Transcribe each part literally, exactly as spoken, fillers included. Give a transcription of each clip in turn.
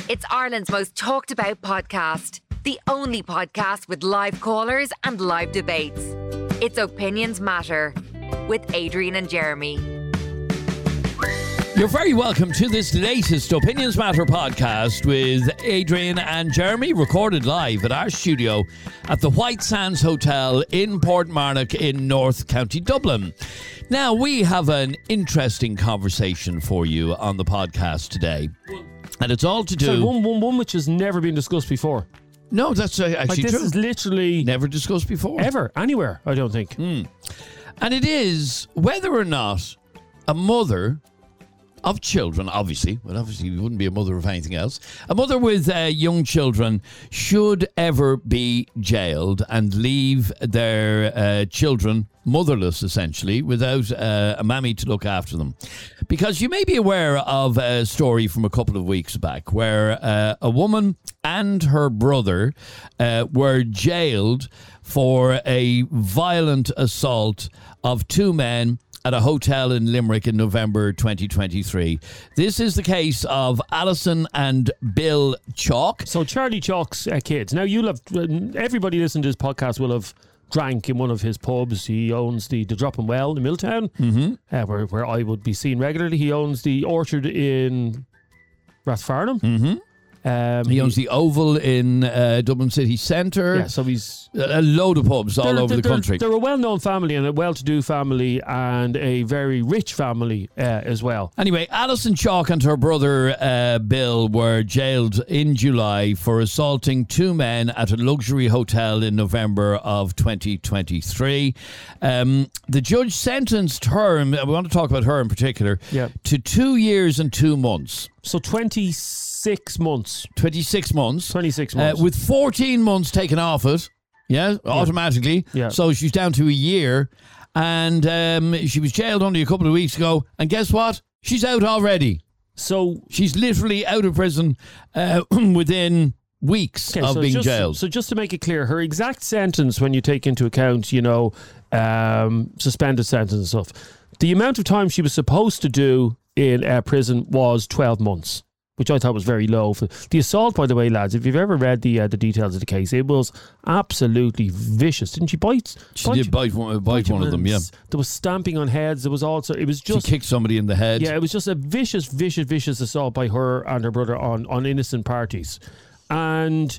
It's Ireland's most talked about podcast. The only podcast with live callers and live debates. It's Opinions Matter with Adrian and Jeremy. You're very welcome to this latest Opinions Matter podcast with Adrian and Jeremy, recorded live at our studio at the White Sands Hotel in Portmarnock in North County Dublin. Now, we have an interesting conversation for you on the podcast today, and it's all to do... So one, one, one which has never been discussed before. No, that's uh, actually like this true. is literally... Never discussed before. Ever, anywhere, I don't think. Mm. And it is whether or not a mother... of children, obviously. Well, obviously, you wouldn't be a mother of anything else. A mother with uh, young children should ever be jailed and leave their uh, children motherless, essentially, without uh, a mammy to look after them. Because you may be aware of a story from a couple of weeks back where uh, a woman and her brother uh, were jailed for a violent assault of two men at a hotel in Limerick in November twenty twenty-three. This is the case of Alison and Bill Chalk. So Charlie Chalk's uh, kids. Now, you'll have, everybody listening to this podcast will have drank in one of his pubs. He owns the, the Drop and Well in Milltown, mm-hmm. uh, where, where I would be seen regularly. He owns the Orchard in Rathfarnham. Mm-hmm. Um, he owns the Oval in uh, Dublin City Centre. Yeah, so he's... A, a load of pubs all over the they're, country. They're a well-known family and a well-to-do family and a very rich family uh, as well. Anyway, Alison Chalk and her brother uh, Bill were jailed in July for assaulting two men at a luxury hotel in November of twenty twenty-three. Um, the judge sentenced her, we want to talk about her in particular, yeah. to two years and two months. So twenty-six months. twenty-six months. twenty-six months. Uh, with fourteen months taken off it. Yeah, yeah. automatically. Yeah. So she's down to a year. And um, she was jailed only a couple of weeks ago. And guess what? She's out already. So she's literally out of prison uh, within weeks okay, of so being just, jailed. So just to make it clear, her exact sentence, when you take into account, you know, um, suspended sentence and stuff, the amount of time she was supposed to do in uh, prison was twelve months, which I thought was very low. For the assault, by the way, lads, if you've ever read the uh, the details of the case, it was absolutely vicious. Didn't she bite? She bite did bite one, bite one of them, yeah. There was stamping on heads. There was also, it was just... She kicked somebody in the head. Yeah, it was just a vicious, vicious, vicious assault by her and her brother on, on innocent parties. And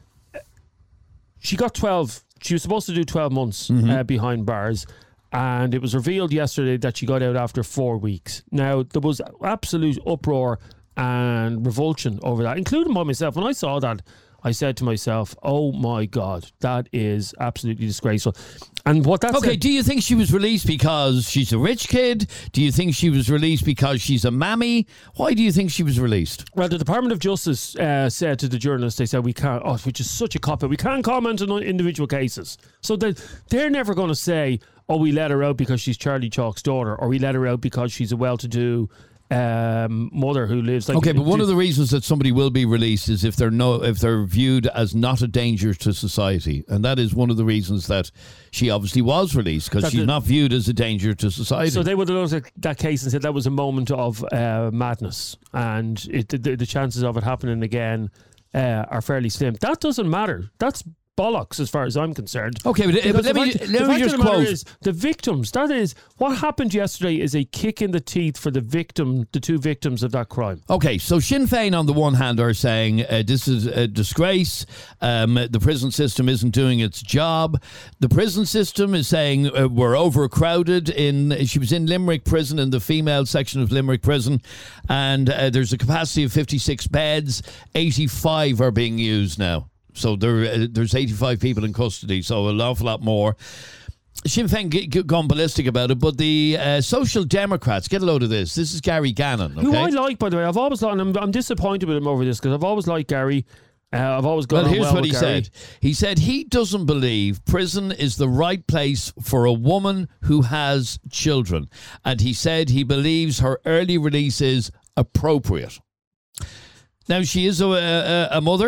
she got twelve, she was supposed to do twelve months mm-hmm. uh, behind bars. And it was revealed yesterday that she got out after four weeks. Now, there was absolute uproar and revulsion over that, including by myself. When I saw that, I said to myself, oh my God, that is absolutely disgraceful. And what that's... Okay, said, do you think she was released because she's a rich kid? Do you think she was released because she's a mammy? Why do you think she was released? Well, the Department of Justice uh, said to the journalists, they said, we can't, oh, which is such a cop-out, we can't comment on individual cases. So they, they're never going to say, oh, we let her out because she's Charlie Chalk's daughter, or we let her out because she's a well-to-do um, mother who lives like... Okay, but one of the reasons that somebody will be released is if they're no, if they're viewed as not a danger to society. And that is one of the reasons that she obviously was released, because she's the, not viewed as a danger to society. So they would have looked at that case and said that was a moment of uh, madness, and it, the, the chances of it happening again uh, are fairly slim. That doesn't matter. That's bollocks as far as I'm concerned. Okay, but, but let me, fact, let me just quote. Is the victims, that is, what happened yesterday is a kick in the teeth for the victim, the two victims of that crime. Okay, so Sinn Féin on the one hand are saying uh, this is a disgrace, um, the prison system isn't doing its job. The prison system is saying uh, we're overcrowded. In She was in Limerick prison, in the female section of Limerick prison, and uh, there's a capacity of fifty-six beds, eighty-five are being used now. So there, uh, there's eighty-five people in custody, so an awful lot more. Sinn Féin g- g- gone ballistic about it, but the uh, Social Democrats, get a load of this. This is Gary Gannon, okay? Who I like, by the way. I've always liked, and I'm, I'm disappointed with him over this, because I've always liked Gary. Uh, I've always gone well, on here's well what with he Gary. said. He said he doesn't believe prison is the right place for a woman who has children. And he said he believes her early release is appropriate. Now, she is a, a, a mother.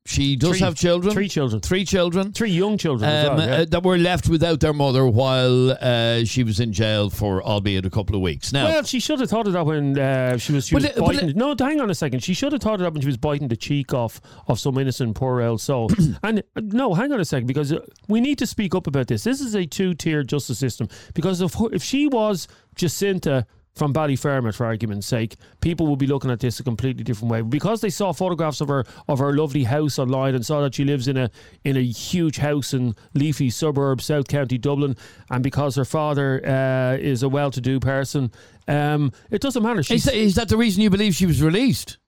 She does Three- have children. three children. Three children. Three young children as Um, well. Yeah. uh, that were left without their mother while uh, she was in jail for, albeit a couple of weeks. Now, Well, she should have thought of that when uh, she was, she But was it- but biting. No, hang on a second. She should have thought of that when she was biting the cheek off of some innocent poor old soul. And uh, no, hang on a second, because uh, we need to speak up about this. This is a two-tier justice system. Because if if she was Jacinta from Ballyfermot, for argument's sake, people will be looking at this a completely different way. Because they saw photographs of her of her lovely house online and saw that she lives in a in a huge house in leafy suburb, South County Dublin, and because her father uh, is a well-to-do person, um, it doesn't matter. is She's, that, is that the reason you believe she was released?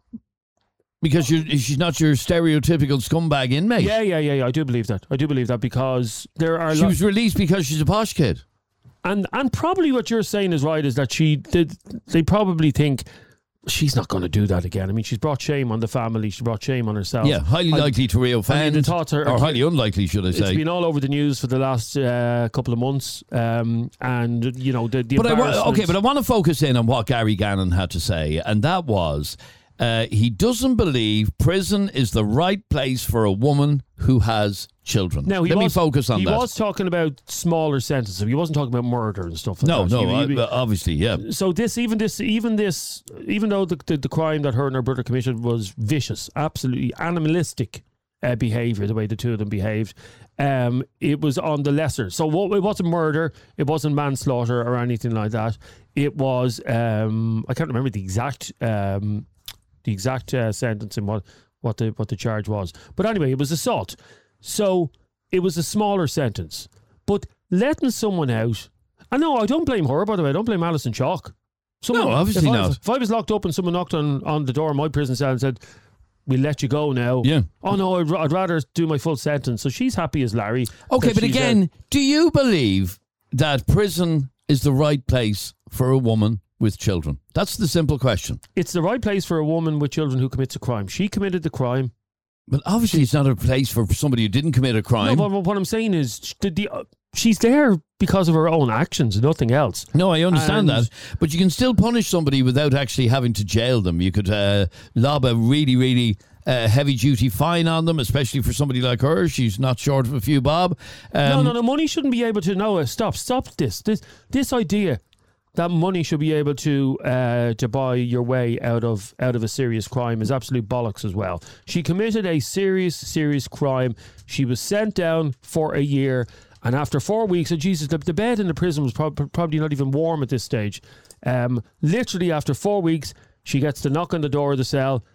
Because you're, she's not your stereotypical scumbag inmate. yeah, yeah, yeah, yeah. I do believe that. I do believe that because there are. She lo- was released because she's a posh kid. And and probably what you're saying is right, is that she did. They probably think she's not going to do that again. I mean, she's brought shame on the family. She brought shame on herself. Yeah, highly I- likely to reoffend. I mean, the thoughts are- or highly unlikely, should I It's say. been all over the news for the last uh, couple of months, um, and you know the, the But I wa- embarrassment- okay, but I want to focus in on what Gary Gannon had to say, and that was uh, he doesn't believe prison is the right place for a woman who has children. Now, he Let was, me focus on he that. He was talking about smaller sentences. He wasn't talking about murder and stuff like no, that. no, He- he- uh, obviously, yeah. So this, even this, even this, even though the, the, the crime that her and her brother committed was vicious, absolutely animalistic uh, behaviour, the way the two of them behaved, um, it was on the lesser. So what, it wasn't murder, it wasn't manslaughter or anything like that. It was, um, I can't remember the exact, um, the exact uh, sentence and what what the what the charge was. But anyway, it was assault. So it was a smaller sentence. But letting someone out, and no, I don't blame her, by the way. I don't blame Alison Chalk. Someone, No, obviously if I, not. If I was locked up and someone knocked on, on the door of my prison cell and said, "We'll let you go now." Yeah. Oh no, I'd, I'd rather do my full sentence. So she's happy as Larry. Okay, that but she's, uh, again, do you believe that prison is the right place for a woman with children? That's the simple question. it's the right place for a woman with children who commits a crime. She committed the crime. But obviously, it's not a place for somebody who didn't commit a crime. No, but what I'm saying is, sh- the, the, uh, she's there because of her own actions, nothing else. No, I understand And- that. But you can still punish somebody without actually having to jail them. You could uh, lob a really, really uh, heavy duty fine on them, especially for somebody like her. She's not short of a few bob. Um, no, no, no. Money shouldn't be able to. No, uh, stop, stop this. This, this idea that money should be able to uh, to buy your way out of out of a serious crime is absolute bollocks as well. She committed a serious, serious crime. She was sent down for a year, and after four weeks, and Jesus, the, the bed in the prison was prob- probably not even warm at this stage. Um, literally, after four weeks, she gets to knock on the door of the cell.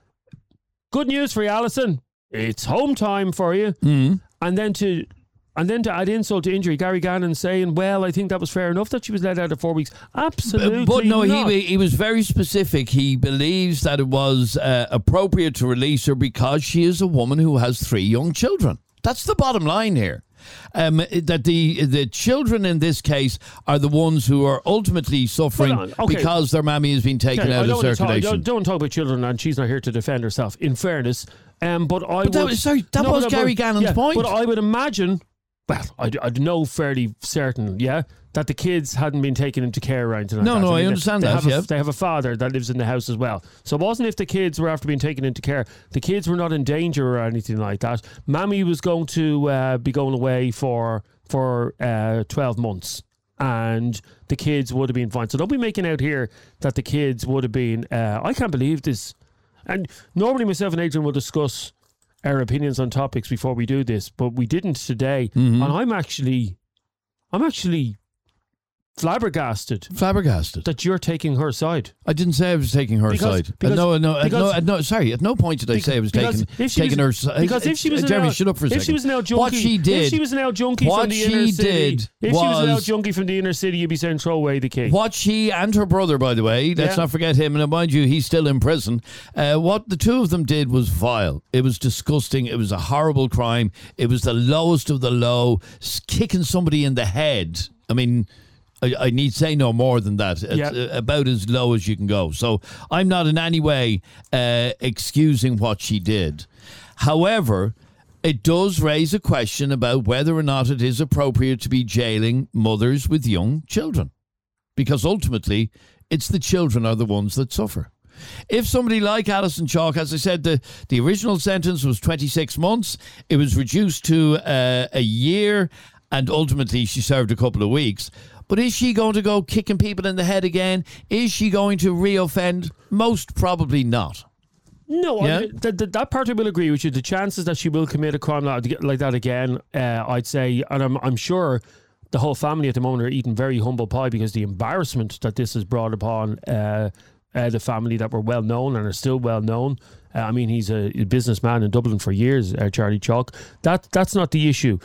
Good news for you, Alison. It's home time for you. Mm-hmm. And then to and then to add insult to injury, Gary Gannon saying, "Well, I think that was fair enough that she was let out at four weeks." Absolutely, But no, not. he he was very specific. He believes that it was uh, appropriate to release her because she is a woman who has three young children. That's the bottom line here. Um, that the the children in this case are the ones who are ultimately suffering Hold on, okay. because their mammy has been taken Okay, I out of don't wanna talk, I circulation. don't, don't talk about children, and she's not here to defend herself. In fairness, um, but I But that would, was- sorry, that No, was but- Gary but- Gannon's yeah, point. But I would imagine, well, I'd, I'd know fairly certain, yeah, that the kids hadn't been taken into care or anything like No, that. no, I they- understand they that, Have a, yeah. They have a father that lives in the house as well. So it wasn't if the kids were after being taken into care. The kids were not in danger or anything like that. Mammy was going to uh, be going away for for uh, twelve months. And the kids would have been fine. So don't be making out here that the kids would have been. Uh, I can't believe this. And normally myself and Adrian will discuss our opinions on topics before we do this, but we didn't today. Mm-hmm. And I'm actually, I'm actually flabbergasted Flabbergasted. that you're taking her side. I didn't say I was taking her Because- side. because- Uh, no, no, uh, because- no, uh, no. Sorry, at no point did I say I was Because taking if she taking was- her side. Because if she was uh, an Jeremy, L- shut up for a if second. she was an L junkie, what she did, if she was an L junkie what from the she inner city, did if she was an L was- junkie from the inner city, you'd be saying throw away the key. What she and her brother, by the way, let's Yeah. not forget him, and mind you, he's still in prison. Uh, what the two of them did was vile. It was disgusting. It was a horrible crime. It was the lowest of the low, s- kicking somebody in the head. I mean, I, I need say no more than that. It's Yeah. uh, about as low as you can go. So I'm not in any way uh, excusing what she did. However, it does raise a question about whether or not it is appropriate to be jailing mothers with young children. Because ultimately, it's the children are the ones that suffer. If somebody like Alison Chalk, as I said, the, the original sentence was twenty-six months. It was reduced to uh, a year, and ultimately she served a couple of weeks. But is she going to go kicking people in the head again? Is she going to reoffend? Most probably not. No, Yeah? I mean, th- th- that part I will agree with you. The chances that she will commit a crime like like that again, uh, I'd say, and I'm, I'm sure the whole family at the moment are eating very humble pie because the embarrassment that this has brought upon uh, uh, the family that were well known and are still well known. Uh, I mean, he's a, a businessman in Dublin for years, uh, Charlie Chalk. That That's not the issue.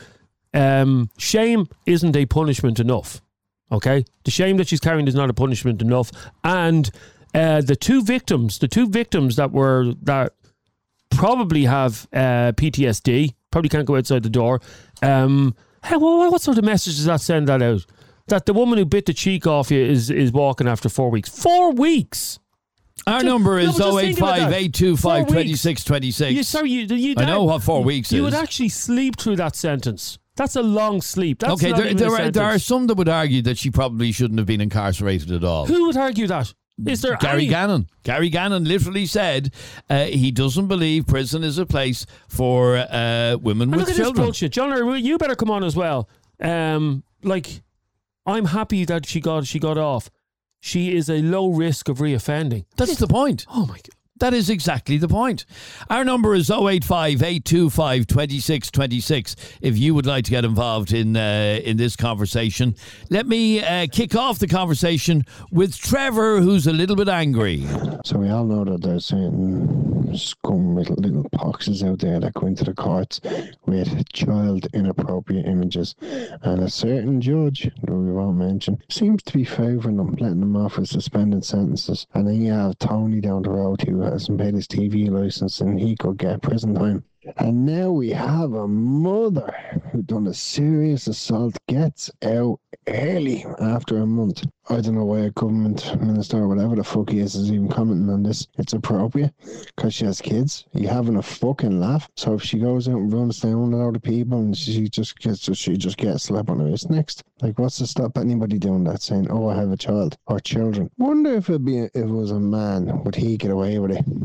Um, shame isn't a punishment enough. Okay? The shame that she's carrying is not a punishment enough. And uh, the two victims, the two victims that were, that probably have uh, P T S D, probably can't go outside the door. Um, hey, well, what sort of message does that send that out? That the woman who bit the cheek off you is, is walking after four weeks. Four weeks! Our Just- number no, is but just oh eight think about five, that. eight two five, Four two weeks. six two six. You, sorry, you, you, I know what four weeks you is. would actually sleep through that sentence. That's a long sleep. That's Okay, not there, even there, a are, there are sentence. some that would argue that she probably shouldn't have been incarcerated at all. Who would argue that? Is there Gary any... Gannon. Gary Gannon literally said uh, he doesn't believe prison is a place for uh, women And with look at children. this bullshit. John, you better come on as well. Um, like, I'm happy that she got she got off. She is a low risk of reoffending. That's the point. Oh my God. That is exactly the point. Our number is oh eight five, eight two five, two six two six if you would like to get involved in uh, in this conversation. Let me uh, kick off the conversation with Trevor, who's a little bit angry. So we all know that there's certain scum little, little poxes out there that go into the courts with child inappropriate images, and a certain judge, who we won't mention, seems to be favouring them, letting them off with suspended sentences. And then you have Tony down the road who hasn't paid his T V licence and he could get prison time. And now we have a mother who done a serious assault gets out early after a month. I don't know why a government minister or whatever the fuck he is is even commenting on this. It's appropriate because she has kids. You having a fucking laugh. So if she goes out and runs down a lot of people and she just gets she just gets a slap on the wrist next. Like, what's to stop anybody doing that, saying, "Oh, I have a child" or children? Wonder if it'd be if it was a man, would he get away with it?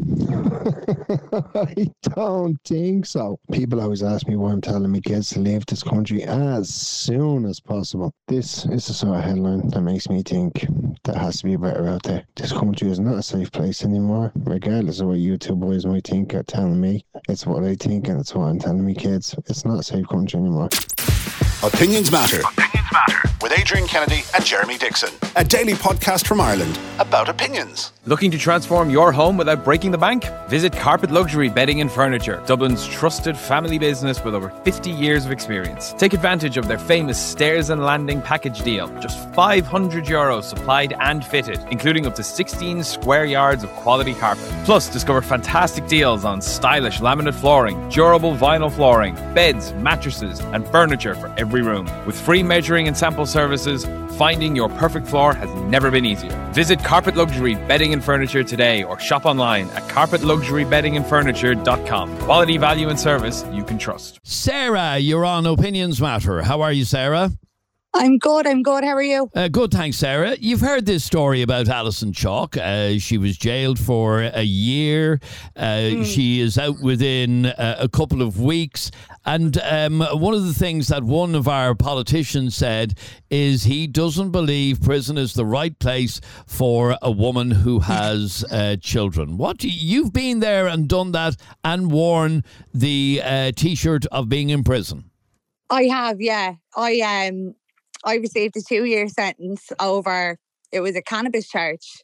I don't think so. People always ask me why I'm telling me kids to leave this country as soon as possible. This is the sort of headline that makes me think there has to be better out there. This country is not a safe place anymore, regardless of what you two boys might think or telling me. It's what I think and it's what I'm telling me kids. It's not a safe country anymore. Opinions Matter. Opinions Matter. With Adrian Kennedy and Jeremy Dixon. A daily podcast from Ireland about opinions. Looking to transform your home without breaking the bank? Visit Carpet Luxury Bedding and Furniture, Dublin's trusted family business with over fifty years of experience. Take advantage of their famous stairs and landing package deal. Just five hundred euros supplied and fitted, including up to sixteen square yards of quality carpet. Plus, discover fantastic deals on stylish laminate flooring, durable vinyl flooring, beds, mattresses, and furniture for every room. With free measuring and sample services, finding your perfect floor has never been easier. Visit Carpet Luxury Bedding and Furniture today or shop online at carpet luxury bedding and furniture dot com. Quality, value and service you can trust. Sarah, you're on Opinions Matter. How are you, Sarah? I'm good, I'm good. How are you? Uh, good, thanks, Sarah. You've heard this story about Alison Chalk. Uh, she was jailed for a year. Uh, mm. She is out within uh, a couple of weeks. And um, one of the things that one of our politicians said is he doesn't believe prison is the right place for a woman who has uh, children. What do you, you've been there and done that and worn the uh, T-shirt of being in prison. I have, yeah. I um. I received a two-year sentence over, it was a cannabis charge,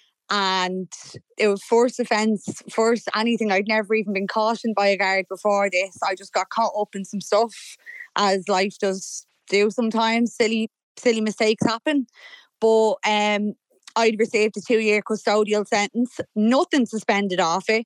and it was first offence, first anything. I'd never even been cautioned by a guard before this. I just got caught up in some stuff, as life does do sometimes. Silly, silly mistakes happen. But um, I'd received a two-year custodial sentence, nothing suspended off it.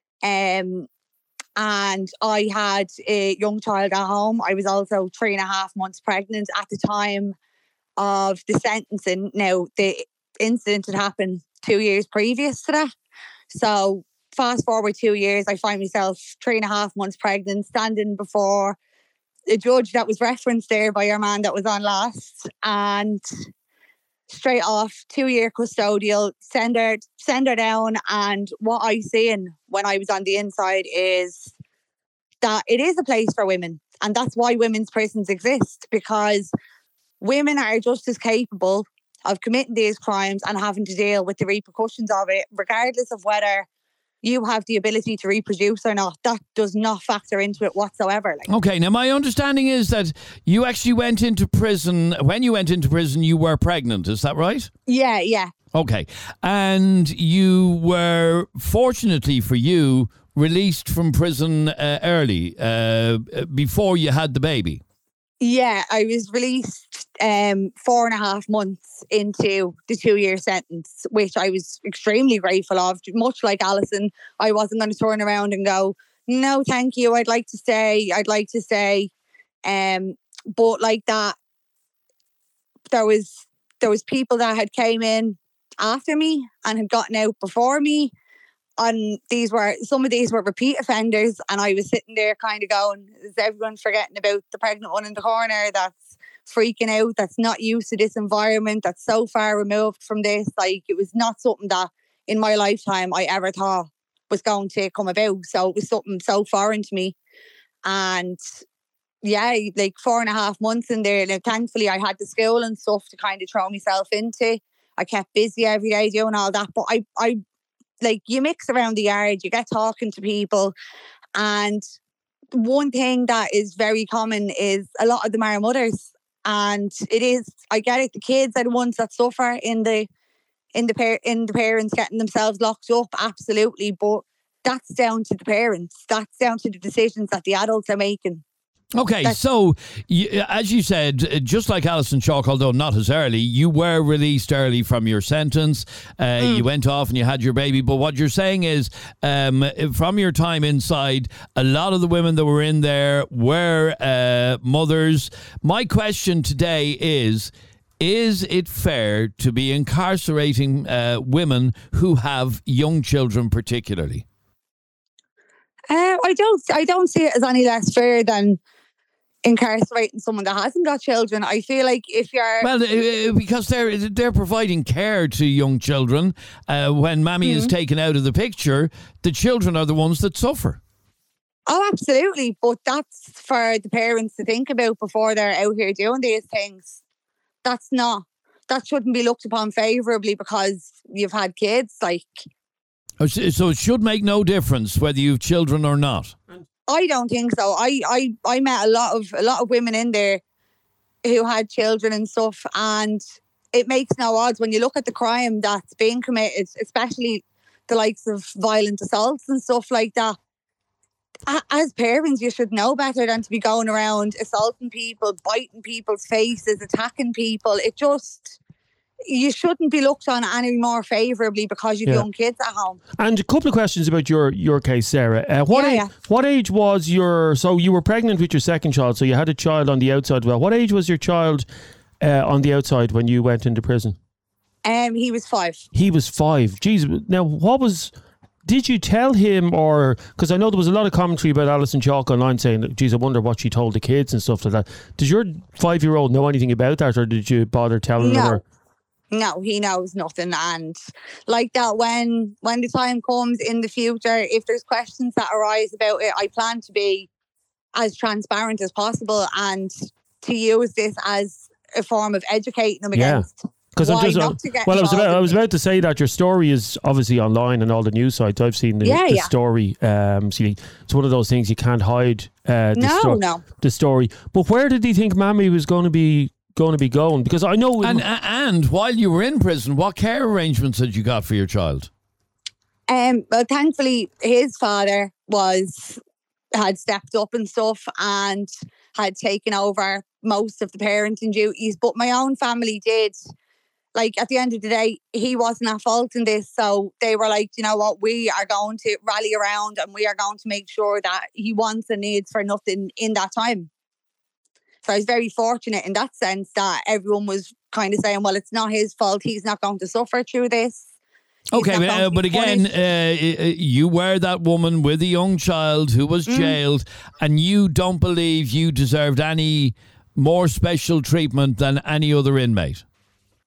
Um, And I had a young child at home. I was also three and a half months pregnant at the time of the sentencing. Now, the incident had happened two years previous to that. So fast forward two years, I find myself three and a half months pregnant, standing before the judge that was referenced there by your man that was on last. And straight off, two-year custodial, send her, send her down. And what I seen when I was on the inside is that it is a place for women. And that's why women's prisons exist, because women are just as capable of committing these crimes and having to deal with the repercussions of it, regardless of whether you have the ability to reproduce or not. That does not factor into it whatsoever. Like. Okay, now my understanding is that you actually went into prison. When you went into prison, you were pregnant. Is that right? Yeah, yeah. Okay. And you were, fortunately for you, released from prison uh, early, uh, before you had the baby. Yeah, I was released um, four and a half months into the two-year sentence, which I was extremely grateful of. Much like Alison, I wasn't going to turn around and go, no, thank you, I'd like to stay, I'd like to stay. Um, but like that, there was there was people that had came in after me and had gotten out before me. And these were, some of these were repeat offenders, and I was sitting there kind of going, is everyone forgetting about the pregnant one in the corner that's freaking out, that's not used to this environment, that's so far removed from this? Like, it was not something that in my lifetime I ever thought was going to come about. So it was something so foreign to me. And yeah, like four and a half months in there. Now, thankfully, I had the school and stuff to kind of throw myself into. I kept busy every day doing all that, but I, I, like, you mix around the yard, you get talking to people, and one thing that is very common is a lot of them are mothers, and it is, I get it, the kids are the ones that suffer in the in the par- in the parents getting themselves locked up, absolutely, but that's down to the parents, that's down to the decisions that the adults are making. Okay, That's, so you, as you said, just like Alison Chalk, although not as early, you were released early from your sentence. Uh, mm. You went off and you had your baby. But what you're saying is, um, from your time inside, a lot of the women that were in there were uh, mothers. My question today is, is it fair to be incarcerating uh, women who have young children particularly? Uh, I don't. I don't see it as any less fair than incarcerating someone that hasn't got children. I feel like if you're well, uh, because they're they're providing care to young children. Uh, when mammy mm-hmm. is taken out of the picture, the children are the ones that suffer. Oh, absolutely. But that's for the parents to think about before they're out here doing these things. That's not. That shouldn't be looked upon favourably because you've had kids. Like, so it should make no difference whether you've children or not. I don't think so. I, I, I met a lot of a lot of women in there who had children and stuff, and it makes no odds when you look at the crime that's being committed, especially the likes of violent assaults and stuff like that. As parents, you should know better than to be going around assaulting people, biting people's faces, attacking people. It just, you shouldn't be looked on any more favourably because you've yeah. young kids at home. And a couple of questions about your, your case, Sarah. Uh, what, yeah, age, yeah. what age was your... So you were pregnant with your second child, so you had a child on the outside. Well, what age was your child uh, on the outside when you went into prison? Um, he was five. He was five. Jeez. Now, what was... Did you tell him, or... Because I know there was a lot of commentary about Alison Chalk online saying, geez, I wonder what she told the kids and stuff like that. Does your five-year-old know anything about that, or did you bother telling no. her? No, he knows nothing. And like that, when when the time comes in the future, if there's questions that arise about it, I plan to be as transparent as possible and to use this as a form of educating them yeah. against Because I'm just uh, well, I was about I was about to say that your story is obviously online and all the news sites. I've seen the, yeah, the yeah. story. Um, see, it's one of those things you can't hide. Uh, the no, sto- no, the story. But where did he think Mammy was going to be going to be going? Because I know, and and while you were in prison, what care arrangements had you got for your child? Um, well, thankfully, his father was had stepped up and stuff and had taken over most of the parenting duties. But my own family did. Like, at the end of the day, he wasn't at fault in this. So they were like, you know what, we are going to rally around and we are going to make sure that he wants and needs for nothing in that time. So I was very fortunate in that sense that everyone was kind of saying, well, it's not his fault. He's not going to suffer through this. He's okay, uh, but again, uh, you were that woman with a young child who was jailed, mm. and you don't believe you deserved any more special treatment than any other inmate.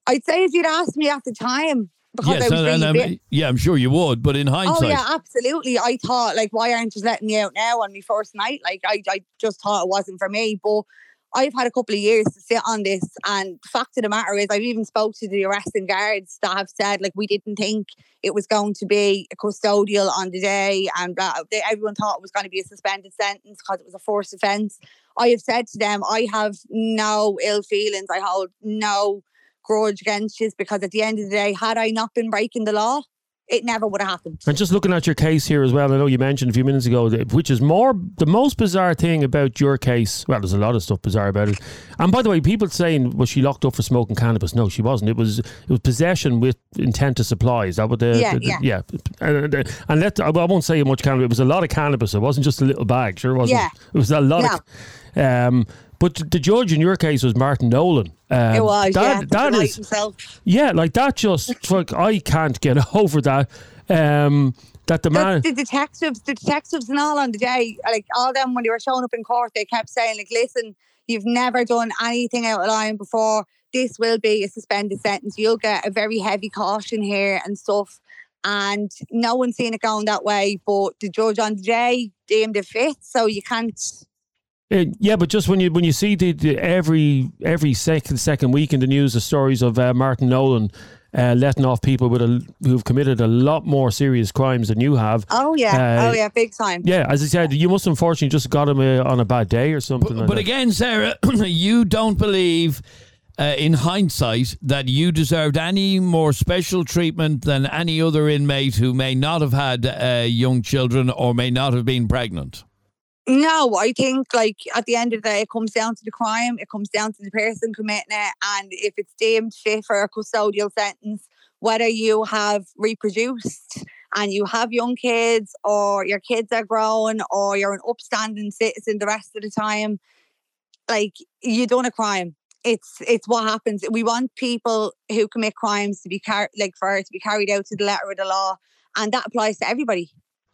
I'd say if you'd asked me at the time, because yes, I was and, really and, bit- yeah, I'm sure you would, but in hindsight. Oh yeah, absolutely. I thought, like, why aren't you letting me out now on my first night? Like, I, I just thought it wasn't for me. But I've had a couple of years to sit on this, and the fact of the matter is, I've even spoke to the arresting guards that have said, like, we didn't think it was going to be a custodial on the day, and blah, they, everyone thought it was going to be a suspended sentence because it was a forced offence. I have said to them, I have no ill feelings. I hold no grudge against you, because at the end of the day, had I not been breaking the law, it never would have happened. And just looking at your case here as well, I know you mentioned a few minutes ago, that, which is more, the most bizarre thing about your case, well, there's a lot of stuff bizarre about it. And by the way, people saying, was she locked up for smoking cannabis? No, she wasn't. It was it was possession with intent to supply. Is that what the... Yeah, the, the yeah. yeah. And, and let, I won't say how much cannabis, it was a lot of cannabis. It wasn't just a little bag, sure it wasn't. Yeah. It was a lot No. of... Um, but the judge in your case was Martin Nolan. Um, It was, that, yeah. That Delight is... himself. Yeah, like that just... like, I can't get over that. Um, that the man... The, the detectives, the detectives and all on the day, like all them when they were showing up in court, they kept saying, like, listen, you've never done anything out of line before. This will be a suspended sentence. You'll get a very heavy caution here and stuff. And no one's seen it going that way, but the judge on the day deemed it fit, so you can't... Uh, yeah, but just when you when you see the, the every every second second week in the news the stories of uh, Martin Nolan uh, letting off people with a, who've committed a lot more serious crimes than you have. Oh yeah, Uh, oh yeah, big time. Yeah, as I said, you must unfortunately just got him uh, on a bad day or something. But, like but that. again, Sarah, you don't believe, uh, in hindsight, that you deserved any more special treatment than any other inmate who may not have had uh, young children or may not have been pregnant. No, I think, like, at the end of the day, it comes down to the crime. It comes down to the person committing it. And if it's deemed fit for a custodial sentence, whether you have reproduced and you have young kids, or your kids are grown, or you're an upstanding citizen the rest of the time, like, you done a crime. It's it's what happens. We want people who commit crimes to be car- like for it to be carried out to the letter of the law, and that applies to everybody.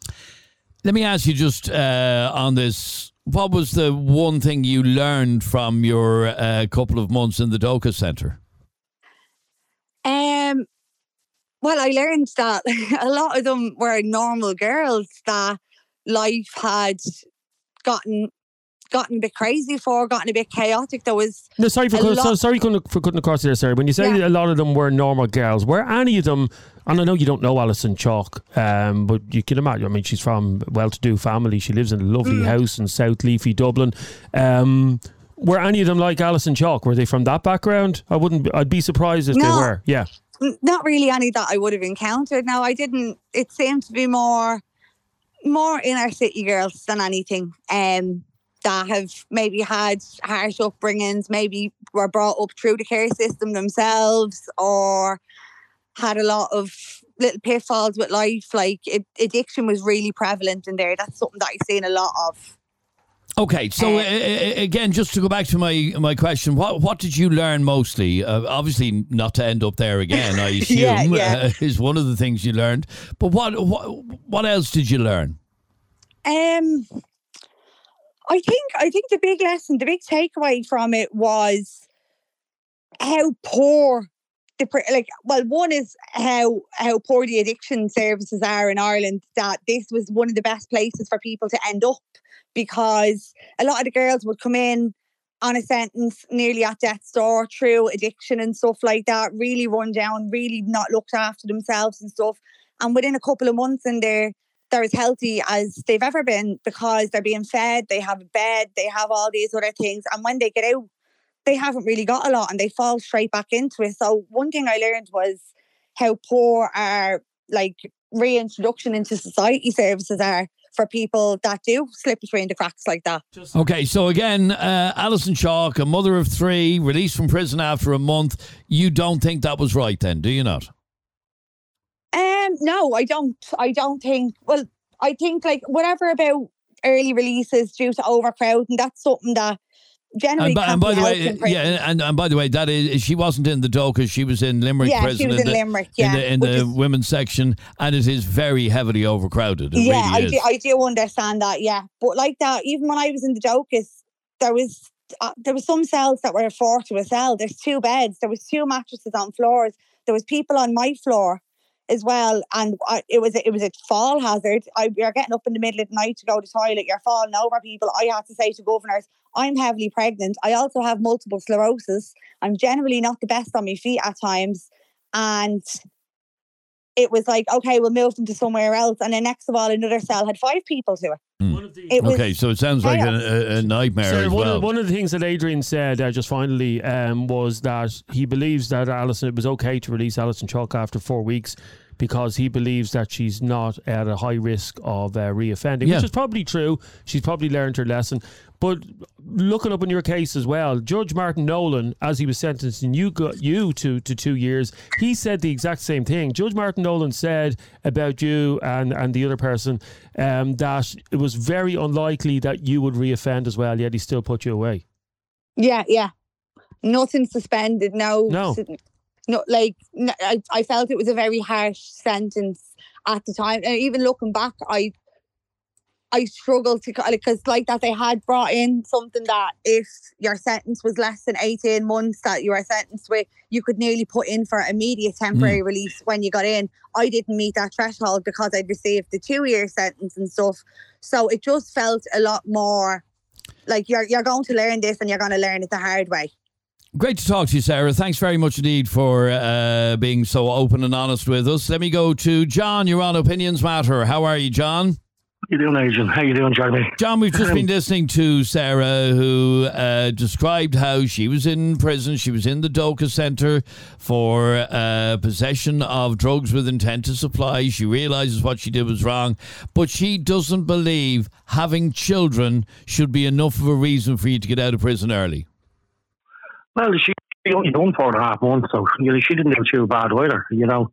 Let me ask you just uh, on this, what was the one thing you learned from your uh, couple of months in the Doka Centre? Um, well, I learned that a lot of them were normal girls that life had gotten gotten a bit crazy for, gotten a bit chaotic. There was No, sorry for, a cutting, lot- so, sorry for cutting across there, Sarah. When you say Yeah. a lot of them were normal girls, were any of them, and I know you don't know Alison Chalk, um, but you can imagine, I mean, she's from a well-to-do family. She lives in a lovely Mm. house in South Leafy, Dublin. Um, were any of them like Alison Chalk? Were they from that background? I wouldn't, I'd be surprised if they No. were. Yeah. N- not really any that I would have encountered. Now, I didn't, it seemed to be more more inner city girls than anything, um, that have maybe had harsh upbringings, maybe were brought up through the care system themselves, or had a lot of little pitfalls with life. Like, it, addiction was really prevalent in there. That's something that I've seen a lot of. Okay, so uh, uh, again, just to go back to my my question, what what did you learn mostly? Uh, obviously, not to end up there again, I assume, Yeah, yeah. Uh, is one of the things you learned. But what what what else did you learn? Um, I think I think the big lesson, the big takeaway from it was how poor the pr- like. Well, one is how how poor the addiction services are in Ireland. That this was one of the best places for people to end up, because a lot of the girls would come in on a sentence nearly at death's door through addiction and stuff like that, really run down, really not looked after themselves and stuff. And within a couple of months, and they're they're as healthy as they've ever been, because they're being fed, they have a bed, they have all these other things. And when they get out, they haven't really got a lot, and they fall straight back into it. So one thing I learned was how poor our like reintroduction into society services are for people that do slip between the cracks like that. Okay, so again, uh, Alison Chalk, a mother of three, released from prison after a month. You don't think that was right then, do you not? Um, no, I don't. I don't think. Well, I think like whatever about early releases due to overcrowding, that's something that generally And by, can't and by be the helped way, in prison. yeah, and, and by the way, that is, she wasn't in the Doka, she was in Limerick Yeah, prison. she was in the, Limerick, yeah, in the, in which the is- women's section, and it is very heavily overcrowded. It yeah, really I is. do. I do understand that. Yeah, but like that, even when I was in the Docus, there was uh, there was some cells that were a fourth to a cell. There's two beds. There was two mattresses on floors. There was people on my floor as well, and I, it was a, it was a fall hazard. I, you're getting up in the middle of the night to go to the toilet. You're falling over people. I had to say to governors, I'm heavily pregnant. I also have multiple sclerosis. I'm generally not the best on my feet at times, and it was like, okay, we'll move them to somewhere else. And then next of all, another cell had five people to it. Mm. It okay, so it sounds like a, a nightmare so as one well. Of, one of the things that Adrian said uh, just finally um, was that he believes that Alison, it was okay to release Alison Chalk after four weeks because he believes that she's not at a high risk of uh, reoffending, yeah. which is probably true. She's probably learned her lesson. But looking up in your case as well, Judge Martin Nolan, as he was sentencing you got you to, to two years, he said the exact same thing. Judge Martin Nolan said about you and, and the other person um, that it was very unlikely that you would reoffend as well, yet he still put you away. Yeah, yeah. Nothing suspended, no. No. No, like, no, I, I felt it was a very harsh sentence at the time. And even looking back, I I struggled to, because like that they had brought in something that if your sentence was less than eighteen months that you were sentenced with, you could nearly put in for immediate temporary mm. release when you got in. I didn't meet that threshold because I'd received the two-year sentence and stuff. So it just felt a lot more like you're you're going to learn this and you're going to learn it the hard way. Great to talk to you, Sarah. Thanks very much indeed for uh, being so open and honest with us. Let me go to John. You're on Opinions Matter. How are you, John? How you doing, Adrian? How you doing, Jeremy? John, we've just been listening to Sarah, who uh, described how she was in prison. She was in the Doka Centre for uh, possession of drugs with intent to supply. She realises what she did was wrong, but she doesn't believe having children should be enough of a reason for you to get out of prison early. Well, she only done four and a half months, so you know, she didn't do too bad either, you know.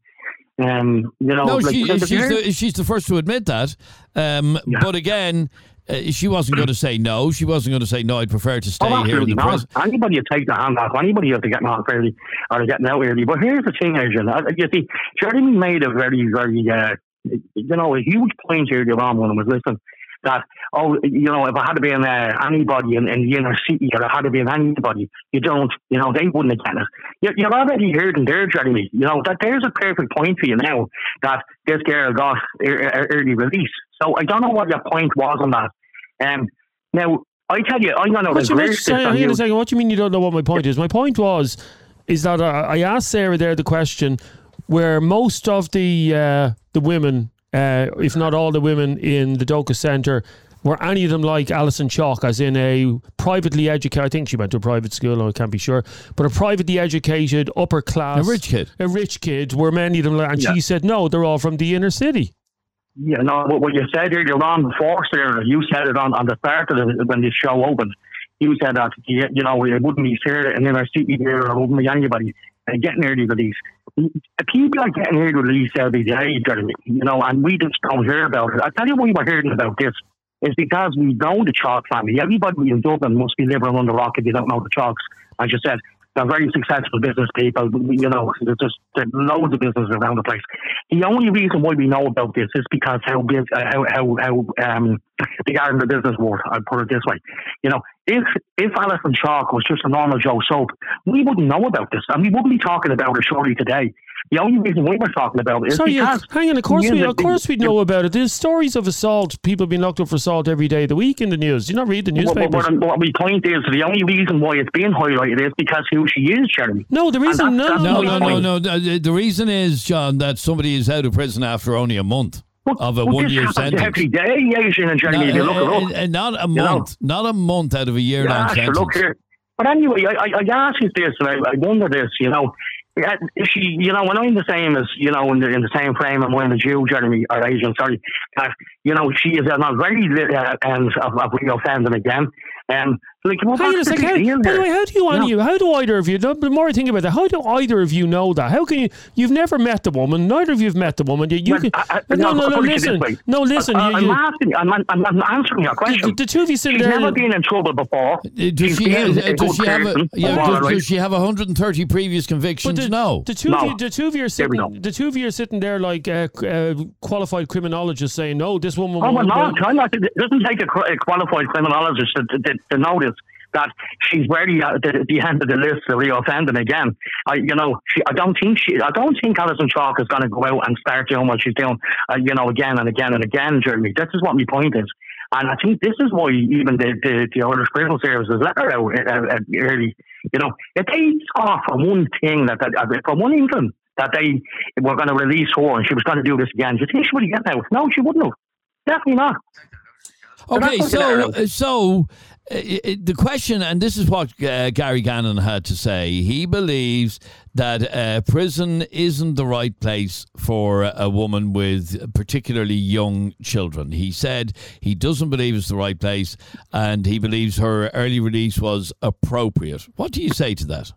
Um, you know, no, like, she, she's, the, she's the first to admit that. Um, yeah. But again, uh, she wasn't going to say no. She wasn't going to say no. I'd prefer to stay oh, here in the prison. Anybody would take the hand off. Anybody has to get off early or getting out early. But here's the thing, Adrian. You see, Jeremy made a very, very, uh, you know, a huge point earlier on when I was listening. That, oh, you know, if I had to be in uh, anybody in, in the inner city or I had to be in anybody, you don't, you know, they wouldn't have gotten it. You're, you're already heard and there, Jeremy. You know, that there's a perfect point for you now that this girl got early release. So I don't know what your point was on that. Um, now, I tell you, I'm going to reverse this on you. Second, what do you mean you don't know what my point is? My point was, is that uh, I asked Sarah there the question where most of the uh, the women, Uh, if not all the women in the Doka Centre, were any of them like Alison Chalk, as in a privately educated, I think she went to a private school, I can't be sure, but a privately educated, upper class, a rich kid, a rich kid, were many of them, and yeah. she said no, they're all from the inner city. Yeah, no, what you said earlier on before, Sarah, you said it on, on the start of the, when this show opened, you said that, you, you know, it wouldn't be Sarah and inner city there, or it wouldn't be anybody uh, getting early release. People are getting early release every day, you know, and we just don't hear about it. I'll tell you why we're hearing about this. It's because we know the Chalk family. Everybody in Dublin must be living under a rock if you don't know the Chalks. As you said, they're very successful business people. You know, there's just there's loads of businesses around the place. The only reason why we know about this is because how big, uh, how how how um they are in the business world. I'll put it this way. You know, if if Alison Chalk was just a normal Joe Soap, we wouldn't know about this, and we wouldn't be talking about it surely today. The only reason we were talking about it is Sorry, because... hang on, of course, we, of course we'd know about it. There's stories of assault, people being locked up for assault every day of the week in the news. You not read the newspapers. What, what, what my point is, the only reason why it's being highlighted is because who she is, Jeremy. No, the reason... That's, no, that's no, no, no, no, no. The, the reason is, John, that somebody is out of prison after only a month. But, of a but one-year sentence. Every day, Asian and Jeremy, if you look it up. Uh, not a month. You know? Not a month out of a year-long yeah, sentence. Sure, look here. But anyway, I, I, I ask you this, and I, I wonder this, you know, if she, you know, when I'm the same as, you know, in the, in the same frame I'm wearing the Jew, Jeremy, or Asian, sorry, uh, you know, she is not very uh, ends of, of reoffending again. Um, like, well, Hang on a second. How, by the way, how do you, you, know, how do either of you, the more I think about that, how do either of you know that? How can you, you've never met the woman, neither of you have met the woman. You, you well, can, I, I, no, no, no, no, listen. No, listen. I, you, I'm, you, asking, I'm, I'm, I'm answering your question. The, the two of you sitting She's there. She's never been in trouble before. Uh, does she, have, uh, does, she have a, yeah, does, does she have one hundred thirty previous convictions? The, no. The two, no. Of you, the two of you are sitting, the two of you are sitting there like uh, uh, qualified criminologists saying, no, this woman... Oh, well, no, I'm not. It doesn't take a, a qualified criminologist to, to, to know this. that she's ready at the, the end of the list to reoffending again. I, you know, she, I don't think she, I don't think Alison Chalk is going to go out and start doing what she's doing, uh, you know, again and again and again, Jeremy. This is what my point is. And I think this is why even the, the, the Irish Prison Services let her out uh, uh, early. You know, if they saw from one thing, that, that uh, from one inkling, that they were going to release her and she was going to do this again, do you think she would have gotten out? No, she wouldn't have. Definitely not. Okay, so so uh, the question, and this is what uh, Gary Gannon had to say. He believes that uh, prison isn't the right place for a woman with particularly young children. He said he doesn't believe it's the right place, and he believes her early release was appropriate. What do you say to that?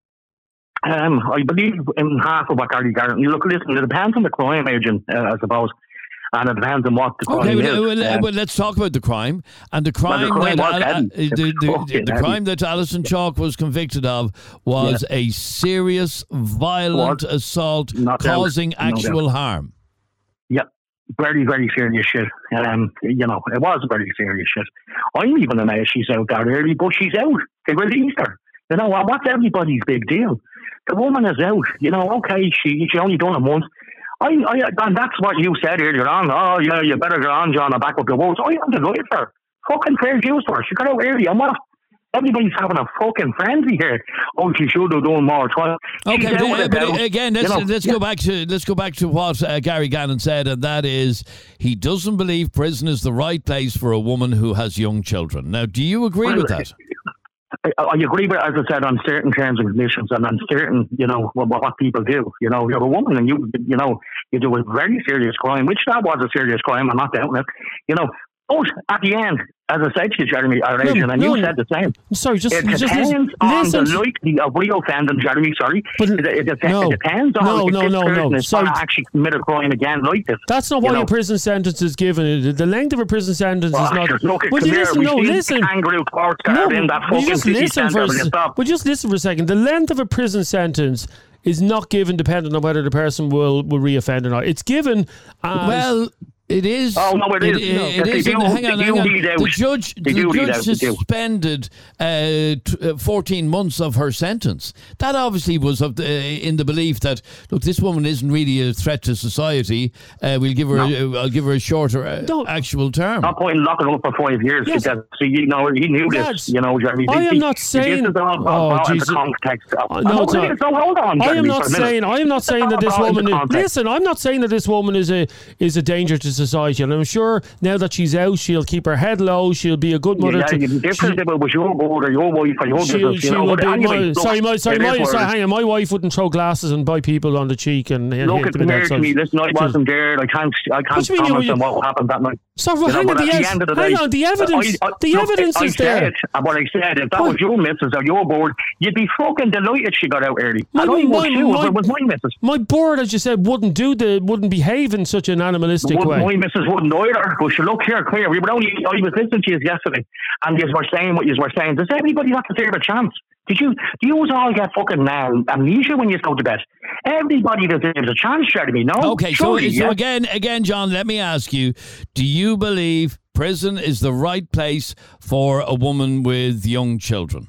Um, I believe in half of what Gary Gannon. You look, listen, it depends on the crime agent, uh, I suppose. And it depends on what the crime okay, is. Well, well, yeah. well, let's talk about the crime. And the crime, well, the crime that was Al- heavy. the, the, the, the crime that Alison Chalk was convicted of was yeah. a serious, violent was. assault Not causing doubt. actual no harm. Yep. Very, very serious shit. Um, you know, it was very serious shit. I'm even amazed she's out that early, but she's out. They released her. You know, what's everybody's big deal? The woman is out. You know, okay, she she only done a month. I, I, and that's what you said earlier on. Oh, yeah, you better get on, John, and back up your votes. I am delighted for her. Fucking fair dues for her. She got out early. And what? Everybody's having a fucking frenzy here. Oh, she should have done more time. Okay, but, uh, but again, let's, you know, let's yeah. go back to let's go back to what uh, Gary Gannon said, and that is he doesn't believe prison is the right place for a woman who has young children. Now, do you agree well, with that? I, I agree with, as I said, on certain terms and conditions and on certain, you know, what, what people do. You know, you're a woman and you, you know, you do a very serious crime, which that was a serious crime, I'm not doubting it, you know. But at the end, as I said to you, Jeremy, our no, agent, and no, you said the same. Sorry, just it just depends listen, on listen. the likely of reoffending, Jeremy. Sorry, but, it, it, it, no, it depends on no, if no, this no, person no. is Sorry. going to actually commit a crime again like this. That's not why a prison sentence is given. The length of a prison sentence well, is not. Look, Would you here, listen? No, listen. Kangaroo court No, in that would you fucking just city listen for a, centre. Would you just listen for a second? The length of a prison sentence is not given dependent on whether the person will will reoffend or not. It's given as well. It is. Oh no, it is. It, no, it is. Do, hang on, hang on. The judge, they the judge out, suspended uh, t- uh, fourteen months of her sentence. That obviously was of the, uh, in the belief that look, this woman isn't really a threat to society. Uh, we'll give her. No. A, I'll give her a shorter uh, actual term. Not point in locking her up for five years yes. because so you know he knew Lads, this. You know, Jeremy. I am he, not saying. This is all oh, about Jesus. the context. Of, uh, no, oh, no, so hold on. I Jeremy, am not saying. I am not saying that this woman. Is, listen, I'm not saying that this woman is a is a danger to society, and I'm sure. Now that she's out, she'll keep her head low. She'll be a good mother. Yeah, to, yeah, different if it was your board or your wife or your she, business. She you know, will be, anyway, my, look, sorry, my, sorry, my, sorry, hang on. My wife wouldn't throw glasses and bite people on the cheek and, and look hit at them in there to me. Listen, I wasn't there. I can't. I can't what comment you, on what happened that night. So you hang know, on, the, at ev- the end of the hang day, on, the evidence, I, I, the look, evidence I is said there. It, what I said, if that what? was your missus or your board, you'd be fucking delighted she got out early. My, and I my, would too my, if it was my missus. My board, as you said, wouldn't do the, wouldn't behave in such an animalistic would, way. My missus wouldn't either. But you look here, clear. We were only, I was listening to you yesterday, and you were saying what you were saying. Does everybody have to deserve a chance? Did you, do you all get fucking uh, amnesia when you go to bed? Everybody deserves a chance, Jeremy, no? Okay, Surely, so, so yeah. again, again, John, let me ask you, do you believe prison is the right place for a woman with young children?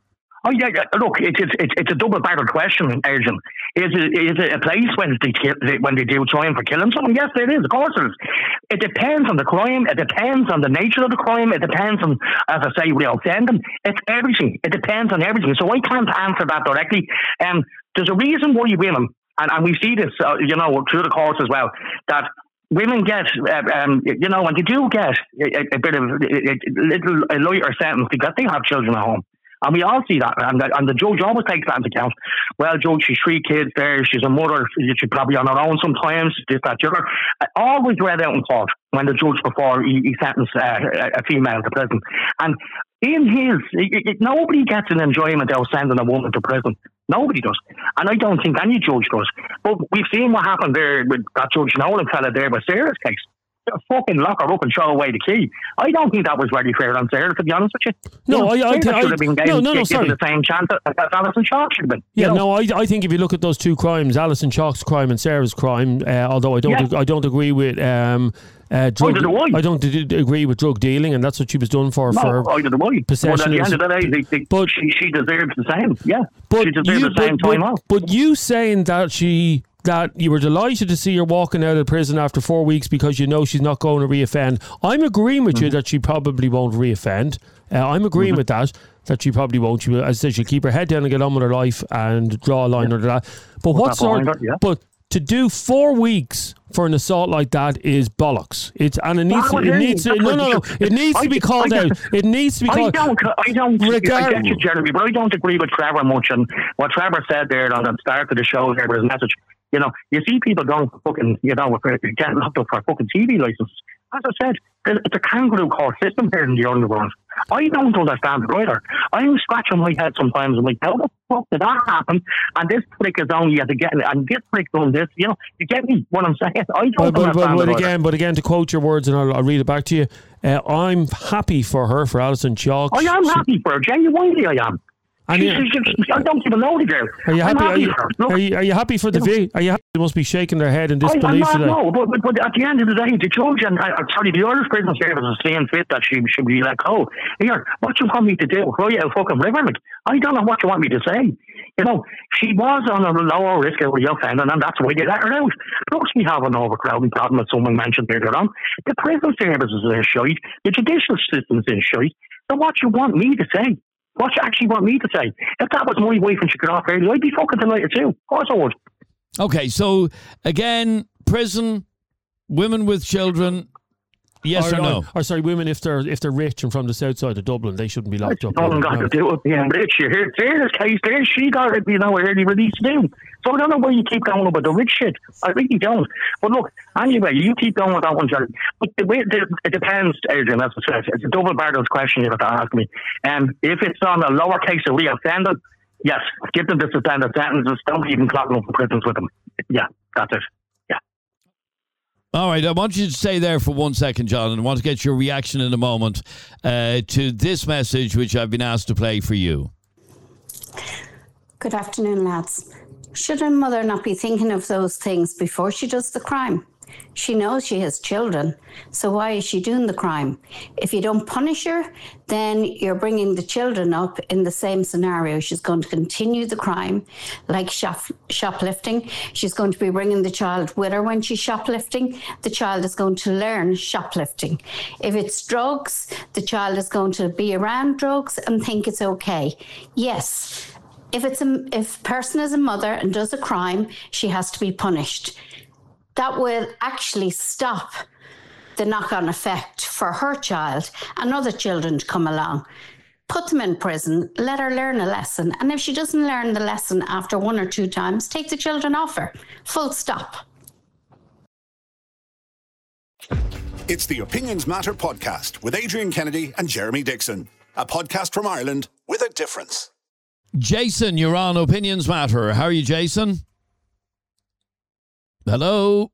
Oh yeah, yeah. Look, it's it's it's a double-barreled question, Arjun. Is it is it a place when they kill, when they do time for killing someone? Yes, it is. Of course, it is. It depends on the crime. It depends on the nature of the crime. It depends on, as I say, reoffending. It's everything. It depends on everything. So I can't answer that directly. Um, there's a reason why women, and, and we see this, uh, you know, through the course as well, that women get, uh, um, you know, when they do get a, a bit of a, a little a lighter sentence because they have children at home. And we all see that, and the, and the judge always takes that into account. Well, judge, she's three kids there, she's a mother, she's probably on her own sometimes, this, that, the other. I always read out in court when the judge, before he, he sentenced uh, a female to prison. And in his, it, it, nobody gets an enjoyment out of sending a woman to prison. Nobody does. And I don't think any judge does. But we've seen what happened there with that Judge Nolan fella there with Sarah's case. fucking lock her up and throw away the key. I don't think that was very fair on Sarah, to be honest with you. No, you know, I, I, Sarah I, should have been no, given, no, no, given sorry. the same chance as Alison Chalk should have been. Yeah, you know? no, I, I think if you look at those two crimes, Alison Chalk's crime and Sarah's crime, uh, although I don't, Yeah. ag- I don't agree with um, uh, drug. Either do I. I don't d- d- agree with drug dealing, and that's what she was done for. No, for either do I. possession But at the is- end of the day, they, they, But- she, she deserves the same. Yeah, But she deserves you, the same but, time but, off. but you saying that she that you were delighted to see her walking out of prison after four weeks because you know she's not going to reoffend. I'm agreeing with Mm-hmm. you that she probably won't reoffend. Uh, I'm agreeing Mm-hmm. with that. That she probably won't. She will, as I said, she'll keep her head down and get on with her life and draw a line under that. But what that sort? behind her, yeah. But to do four weeks for an assault like that is bollocks. It's and it needs. Well, to, it it needs. is. To, no, no, no. It needs I to be just- called I out. just- It needs to be I called. don't, I don't, I Regard- get you, Jeremy, but I don't agree with Trevor much. And what Trevor said there on the start of the show there with his message, you know, you see people going for fucking, you know, getting locked up for fucking T V license. As I said, it's a kangaroo court system here in the underworld. I don't understand it either. I'm scratching my head sometimes. I'm like, how the fuck did that happen? And this prick is only at the getting, and this prick done this. You know, you get me what I'm saying? I don't But, but, understand but, but it again, either. but again, to quote your words, and I'll, I'll read it back to you. Uh, I'm happy for her, for Alison Chalk. I am happy for her. Genuinely, I am. I She- mean- she- she- I don't even know the girl. Are you I'm happy? Are happy you, for her. Look, are you, are you happy for the vi- Are you happy? They must be shaking their head in I, I'm disbelief not, today. no, but, but, but at the end of the day, the judge and, uh, sorry, the Irish Prison Service is seeing fit that she should be let go. Here, what you want me to do? Throw you out a fucking river? Like, I don't know what you want me to say. You know, she was on a lower risk of reoffending, and that's why they let her out. Plus, we have an overcrowding problem that someone mentioned earlier on. The prison service is a shite. The judicial system is shite. So what you want me to say? What you actually want me to say? If that was my wife and she got off early, I'd be fucking delighted too. Of course I would. Okay, so again, prison, women with children, yes or, or no? Or, or sorry, women if they're if they're rich and from the south side of Dublin, they shouldn't be locked up. Nothing got to do with being rich. You hear this case there, she got it, you know, early release too. So I don't know why you keep going about the rich shit. I really don't. But look, anyway, you keep going with that one, Jerry. But the way the, it depends, Adrian, as I said. It's a double barreled question you have to ask me. And if it's on a lower case of reoffended, yes, give them the suspended sentences. Don't even clock them up for prisons with them. Yeah, that's it. Yeah. All right, I want you to stay there for one second, John, and I want to get your reaction in a moment uh, to this message, which I've been asked to play for you. Good afternoon, lads. Should a mother not be thinking of those things before she does the crime? She knows she has children, so why is she doing the crime? If you don't punish her, then you're bringing the children up in the same scenario. She's going to continue the crime, like shop, shoplifting. She's going to be bringing the child with her when she's shoplifting. The child is going to learn shoplifting. If it's drugs, the child is going to be around drugs and think it's okay. Yes, if it's a, if a person is a mother and does a crime, she has to be punished. That will actually stop the knock-on effect for her child and other children to come along. Put them in prison, let her learn a lesson. And if she doesn't learn the lesson after one or two times, take the children off her. Full stop. It's the Opinions Matter podcast with Adrian Kennedy and Jeremy Dixon. A podcast from Ireland with a difference. Jason, you're on Opinions Matter. How are you, Jason? Hello?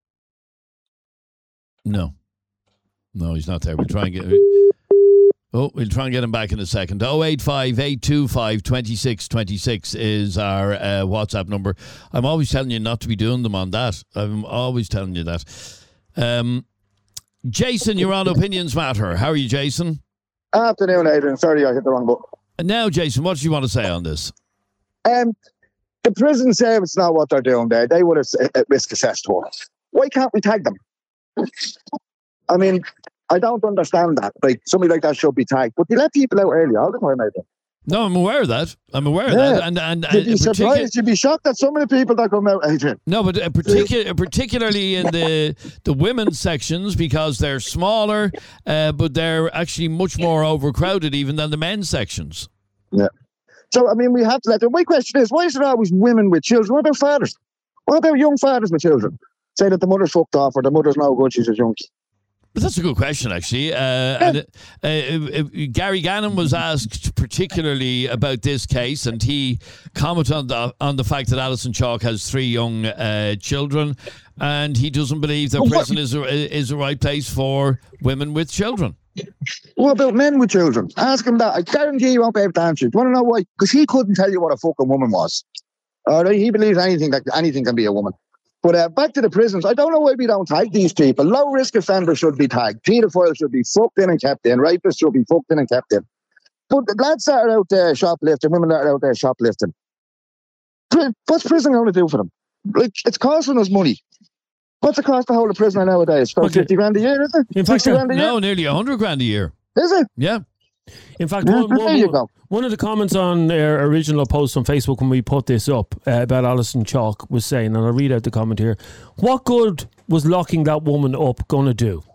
No. No, he's not there. We'll try and get... Oh, we'll try and get him back in a second. oh eight five, eight two five, two six two six is our uh, WhatsApp number. I'm always telling you not to be doing them on that. I'm always telling you that. Um, Jason, you're on Opinions Matter. How are you, Jason? Afternoon, Adrian. Sorry, I hit the wrong button. And now, Jason, what do you want to say on this? Um, the prison service know what they're doing there. They would have uh, risk assessed her. Why can't we tag them? I mean, I don't understand that. Like, somebody like that should be tagged. But you let people out early all the time, Adrian. No, I'm aware of that. I'm aware of Yeah. that. And, and, You'd be and particu- surprised. You'd be shocked at some of the people that come out, Adrian. No, but uh, particu- particularly in the the women's sections, because they're smaller, uh, but they're actually much more overcrowded even than the men's sections. Yeah. So, I mean, we have to let them. My question is, why is there always women with children? What about fathers? What about young fathers with children? Say that the mother's fucked off or the mother's no good, she's a junkie. But that's a good question, actually. Uh, and, uh, uh, uh, Gary Gannon was asked particularly about this case, and he commented on the, on the fact that Alison Chalk has three young uh, children. and he doesn't believe that Well, what- prison is a, is the right place for women with children. What about men with children? Ask him that. I guarantee you won't be able to answer it. Do you want to know why? Because he couldn't tell you what a fucking woman was. All right, he believes anything that anything can be a woman. But uh, back to the prisons, I don't know why we don't tag these people. Low risk offenders should be tagged. Paedophiles should be fucked in and kept in. Rapists should be fucked in and kept in. But the lads that are out there shoplifting, women that are out there shoplifting, what's prison going to do for them? Like, it's costing us money. What's the cost to hold a prisoner nowadays? About Okay. fifty grand a year, is it? In fact, sixty grand a year? No, nearly a hundred grand a year. Is it? Yeah. In fact, Yeah, one, there one, you go. one of the comments on our original post on Facebook when we put this up uh, about Alison Chalk was saying, and I'll read out the comment here, what good was locking that woman up going to do?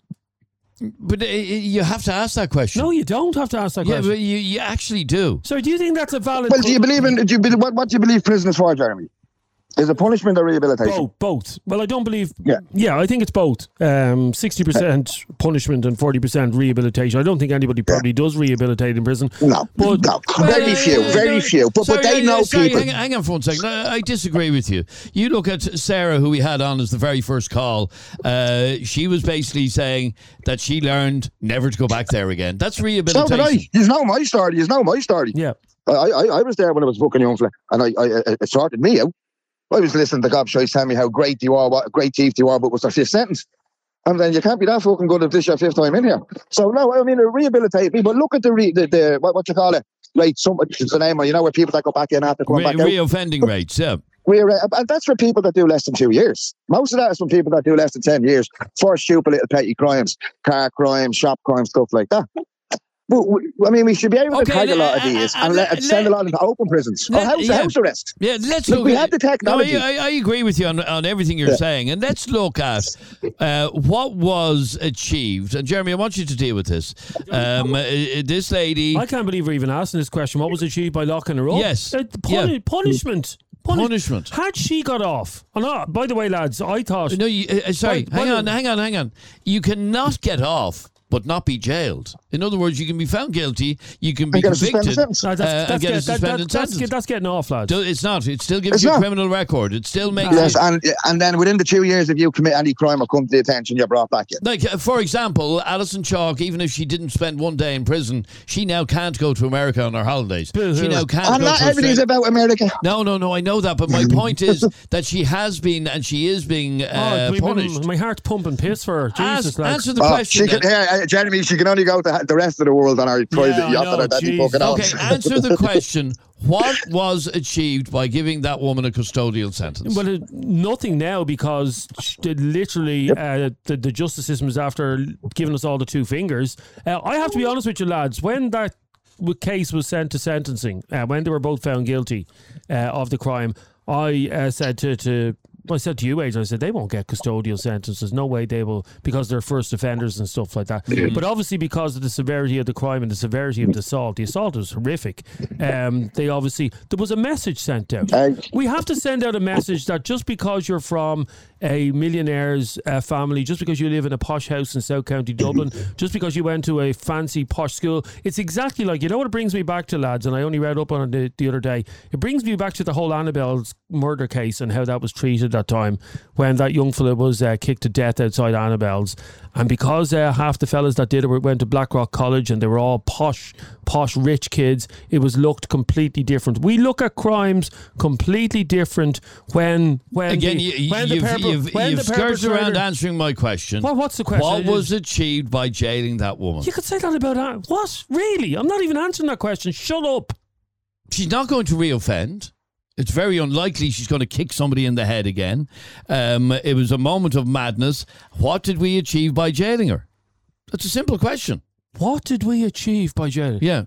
But uh, you have to ask that question. No, you don't have to ask that Yeah, question. but you, you actually do. So do you think that's a valid... Well, do you believe in? Do you, be- what, what do you believe prison is for, Jeremy? Is it punishment or rehabilitation? Both, both. Well, I don't believe... Yeah. Yeah, I think it's both. Um, sixty percent punishment and forty percent rehabilitation. I don't think anybody probably does rehabilitate in prison. No, But- no, very few, very few. But, Sorry, but they uh, know sorry, people. Hang, hang on for one second. I, I disagree with you. You look at Sarah, who we had on as the very first call. Uh, she was basically saying that she learned never to go back there again. That's So rehabilitation. did I. You know my story. You know my story. Yeah. I, I, I was there when I was fucking young fella, and I, I, it sorted me out. I was listening to gobshites tell me how great you are, what great teeth you are, but was their fifth sentence. And then you can't be that fucking good if this is your fifth time in here. So no, I mean, rehabilitate people. Look at the, re, the, the what, what you call it, right? Some, it's the name, you know, where people that go back in after coming Re- back out. Reoffending rates, yeah. We're, uh, and that's for people that do less than two years. Most of that is from people that do less than ten years for stupid little petty crimes, car crimes, shop crimes, stuff like that. But we, I mean, we should be able to Okay, tag a lot of uh, these uh, and let, let- send a lot into open prisons or let- house, yeah. house arrest. Yeah, let's Look, look. we at, have the technology. No, I, I agree with you on, on everything you're Yeah. saying, and let's look at uh, what was achieved. And Jeremy, I want you to deal with this. Um, uh, this lady, I can't believe we're even asking this question. What was achieved by locking her up? Yes. Uh, puni- Yeah. Punishment. Punish- Punishment. Had she got off? And uh, by the way, lads, I thought... no, you, uh, sorry, By- by hang the- on, hang on, hang on. You cannot get off, but not be jailed. In other words, you can be found guilty, you can be And get a suspended convicted, sentence. No, that's, uh, that's, and get a get- that- suspended that- that's, sentence. get- that's getting off, lads. Do- It's not. It still gives It's you a not. criminal record. It still makes Yes, you... and and then within the two years, if you commit any crime or come to the attention, you're brought back in. Like, uh, for example, Alison Chalk, even if she didn't spend one day in prison, she now can't go to America on her holidays. She now can't And go not to everything's Australia. about America. No, no, no, I know that, but my point is that she has been and she is being uh, Oh, we've been- punished. my heart's pumping piss for her. Jesus, Ask, lads. answer the Oh, question. she can, then. here, uh, Jeremy, she can only go to the rest of the world on our private I yacht know, that I daddy jeez. fucking Okay, owns. answer the question. What was achieved by giving that woman a custodial sentence? Well, uh, nothing now because sh- the- literally uh, the, the justice system is after giving us all the two fingers. Uh, I have to be honest with you, lads. When that w- case was sent to sentencing, uh, when they were both found guilty uh, of the crime, I uh, said to, to I said to you, Adrian, I said they won't get custodial sentences. No way they will, because they're first offenders and stuff like that. But obviously, because of the severity of the crime and the severity of the assault, the assault was horrific. Um, they obviously there was a message sent out. Uh, We have to send out a message that just because you're from a millionaire's uh, family, just because you live in a posh house in South County Dublin, just because you went to a fancy posh school, it's exactly like, you know what it brings me back to, lads, and I only read up on it the, the other day, it brings me back to the whole Annabelle's murder case and how that was treated that time when that young fella was uh, kicked to death outside Annabelle's. And because uh, half the fellas that did it were- went to Blackrock College and they were all posh, posh, rich kids, it was looked completely different. We look at crimes completely different when when Again, the, you, when the you've, perper- you've, when you've the skirted around perpetrator- answering my question. What, what's the question? What It was is- achieved by jailing that woman? You could say that about that. What? Really? I'm not even answering that question. Shut up. She's not going to reoffend. It's very unlikely she's going to kick somebody in the head again. Um, it was a moment of madness. What did we achieve by jailing her? That's a simple question. What did we achieve by jailing? Yeah.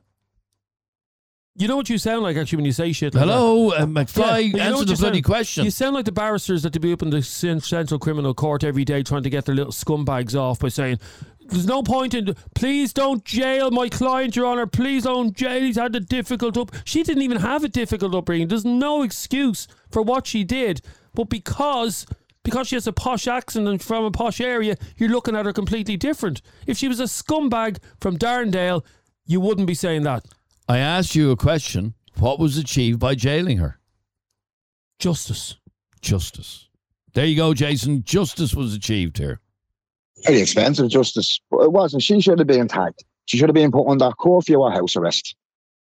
You know what you sound like actually when you say shit like Hello, uh, that? McFly, Yeah, but you know answer what the you bloody sound- question. You sound like the barristers that to be up in the cen- Central Criminal Court every day trying to get their little scumbags off by saying, there's no point in, please don't jail my client, Your Honour, please don't jail, he's had a difficult up. She didn't even have a difficult upbringing. There's no excuse for what she did. But because... Because she has a posh accent and from a posh area, you're looking at her completely different. If she was a scumbag from Darndale, you wouldn't be saying that. I asked you a question. What was achieved by jailing her? Justice. Justice. There you go, Jason. Justice was achieved here. Very expensive justice. But it wasn't. She should have been tagged. She should have been put under curfew or house arrest.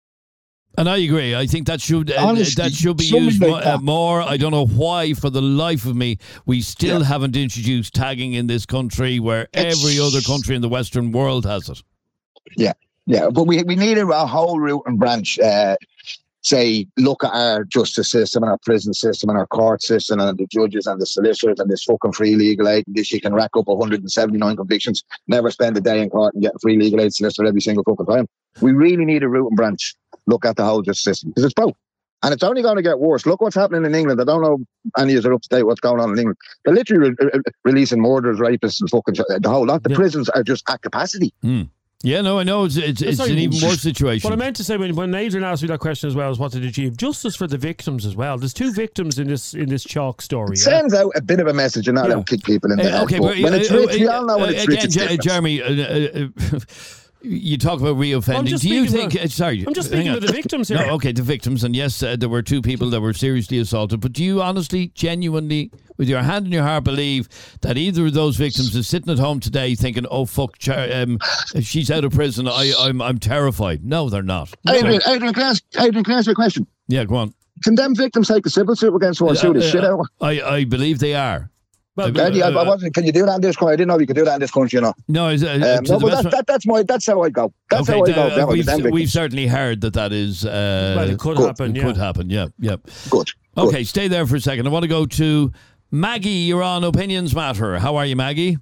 And I agree. I think that should uh, Honestly, that should be something used like mo- uh, that. more. I don't know why, for the life of me, we still Yeah. haven't introduced tagging in this country, where It's- every other country in the Western world has it. Yeah, yeah. But we we need a, a whole root and branch. Uh, say, look at our justice system and our prison system and our court system and the judges and the solicitors and this fucking free legal aid. This you can rack up one hundred seventy-nine convictions, never spend a day in court and get a free legal aid solicitor every single fucking time. We really need a root and branch. Look at the whole justice system because it's broke. And it's only going to get worse. Look what's happening in England. I don't know any of you are up to date what's going on in England. They're literally re- re- releasing murderers, rapists and fucking sh- the whole lot. The Yeah. prisons are just at capacity. Mm. Yeah, no, I know. It's it's, it's Sorry, an even worse situation. What I meant to say when, when Adrian asked me that question as well is what did achieve justice for the victims as well. There's two victims in this in this chalk story. It yeah? sends out a bit of a message and not Yeah. out kick people in the Uh, head. okay, but but when uh, it's uh, rich, we uh, all know when uh, it's again, rich, it's Je- different. Jeremy, uh, uh, you talk about I'm reoffending. just Do you speaking think? for- uh, sorry, I'm just hang speaking on. of the victims here. No, okay, the victims, and yes, uh, there were two people that were seriously assaulted. But do you honestly, genuinely, with your hand in your heart, believe that either of those victims is sitting at home today thinking, "Oh fuck, Char- um, she's out of prison. I, I'm, I'm terrified." No, they're not. Adrian, Adrian, can I ask, Adrian, can I ask you a question? Yeah, go on. Can them victims take the civil suit against her and sue the Uh, shit uh, out of her? I, I believe they are. Well, Uh, Eddie, I, I uh, wasn't, can you do that in this country? I didn't know you could do that in this country, you know. No, is, uh, Um, to no, the but best that, that, that's my, that's how I go. That's how I okay, go. uh, That way, we've, them we've victims. certainly heard that that is. Uh, well, it could good. happen. it Yeah. could happen. Yeah, yeah. Good. Okay, stay there for a second. I want to go to Maggie. You're on Opinions Matter. How are you, Maggie?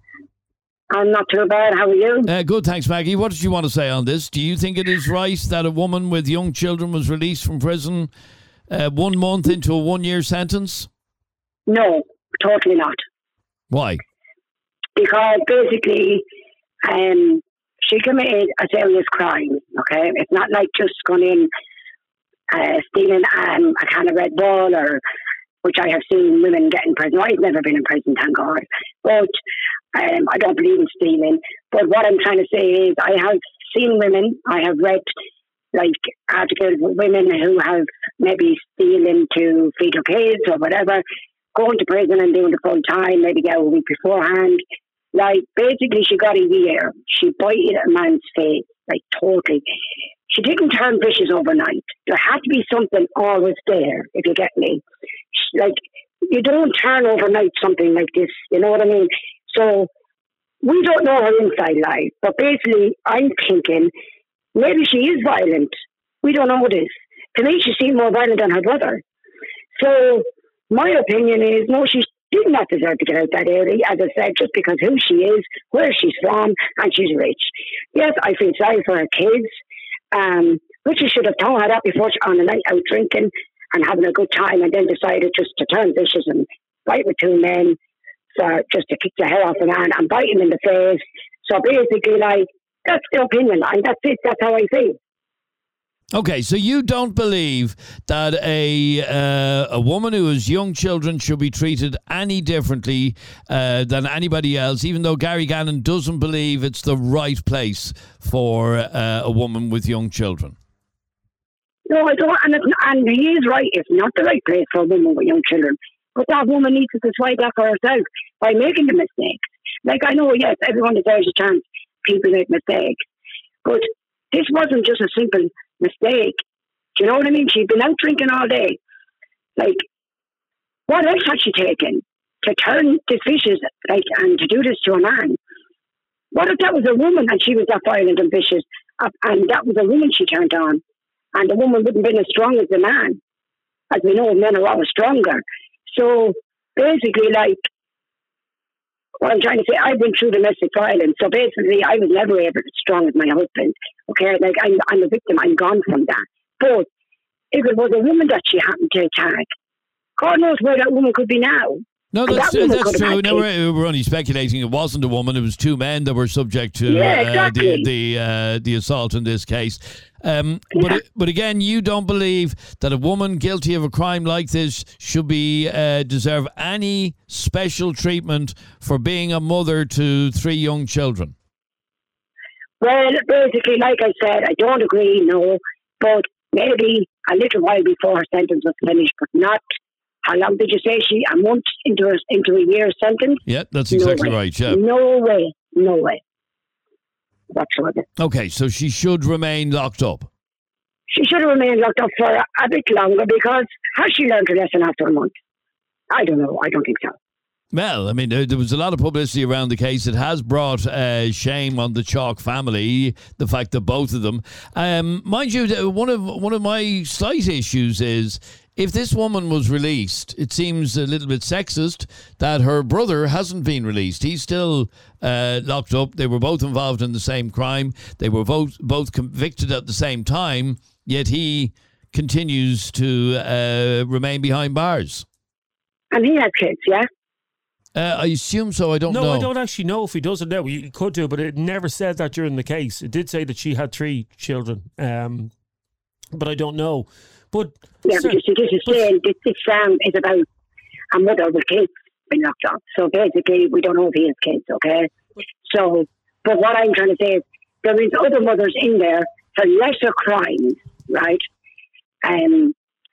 I'm not too bad. How are you? Uh, good, thanks, Maggie. What did you want to say on this? Do you think it is right that a woman with young children was released from prison uh, one month into a one-year sentence? No, totally not. Why? Because basically, um, she committed a serious crime. Okay, it's not like just going in, uh, stealing um, a can of Red Bull, or which I have seen women get in prison. I've never been in prison, thank God. But um, I don't believe in stealing. But what I'm trying to say is, I have seen women. I have read like articles with women who have maybe stealing to feed their kids or whatever, going to prison and doing the full time, maybe get a week beforehand. Like, basically, she got a year. She bited a man's face, like, totally. She didn't turn vicious overnight. There had to be something always there, if you get me. She, like, you don't turn overnight something like this, you know what I mean? So, we don't know her inside life. But basically, I'm thinking, maybe she is violent. We don't know this. To me, she seemed more violent than her brother. So, my opinion is, no, she did not deserve to get out that early, as I said, just because who she is, where she's from, and she's rich. Yes, I feel sorry for her kids, um, but she should have told her that before she, on a night out drinking and having a good time, and then decided just to turn vicious and fight with two men for just to kick the head off a man and bite him in the face. So basically, like, that's the opinion, and that's it. That's how I feel. Okay, so you don't believe that a uh, a woman who has young children should be treated any differently uh, than anybody else, even though Gary Gannon doesn't believe it's the right place for uh, a woman with young children. No, I don't, and, it's, and he is right. It's not the right place for a woman with young children. But that woman needs to decide that for herself by making the mistakes. Like, I know, yes, everyone deserves a chance. People make mistakes. But this wasn't just a simple mistake. Do you know what I mean? She'd been out drinking all day. Like, what else had she taken to turn this vicious, like, and to do this to a man? What if that was a woman and she was that violent and vicious, uh, and that was a woman she turned on, and the woman wouldn't have been as strong as the man? As we know, men are always stronger. So basically, like, what I'm trying to say, I've been through domestic violence. So basically, I was never ever as strong as my husband. Okay, like, I'm, I'm a victim. I'm gone from that. But if it was a woman that she happened to attack, God knows where that woman could be now. No, And that's, that woman that's could have true. had No, kids. we're, we're only speculating. It wasn't a woman. It was two men that were subject to Yeah, uh, exactly. the the, uh, the assault in this case. Um, but Yeah. but again, you don't believe that a woman guilty of a crime like this should be uh, deserve any special treatment for being a mother to three young children. Well, basically, like I said, I don't agree, no. But maybe a little while before her sentence was finished, but not How long did you say she? A month into a, into a year sentence? Yeah, that's exactly no right. Yeah. No way. No way. Whatsoever. Okay, so she should remain locked up. She should have remained locked up for a, a bit longer because has she learned her lesson after a month? I don't know. I don't think so. Well, I mean, there, there was a lot of publicity around the case. It has brought uh, shame on the Chalk family, the fact that both of them. Um, mind you, one of one of my slight issues is if this woman was released, it seems a little bit sexist that her brother hasn't been released. He's still uh, locked up. They were both involved in the same crime. They were both both convicted at the same time, yet he continues to uh, remain behind bars. And he has kids, yeah? Uh, I assume so. I don't no, know. No, I don't actually know if he does or no. He could do, but it never said that during the case. It did say that she had three children, um, but I don't know. But yeah, sir, but this is saying this, this sound is about a mother with kids being locked up. So basically, we don't know if he has kids. Okay. So, but what I'm trying to say is there is other mothers in there for lesser crimes, right? Um,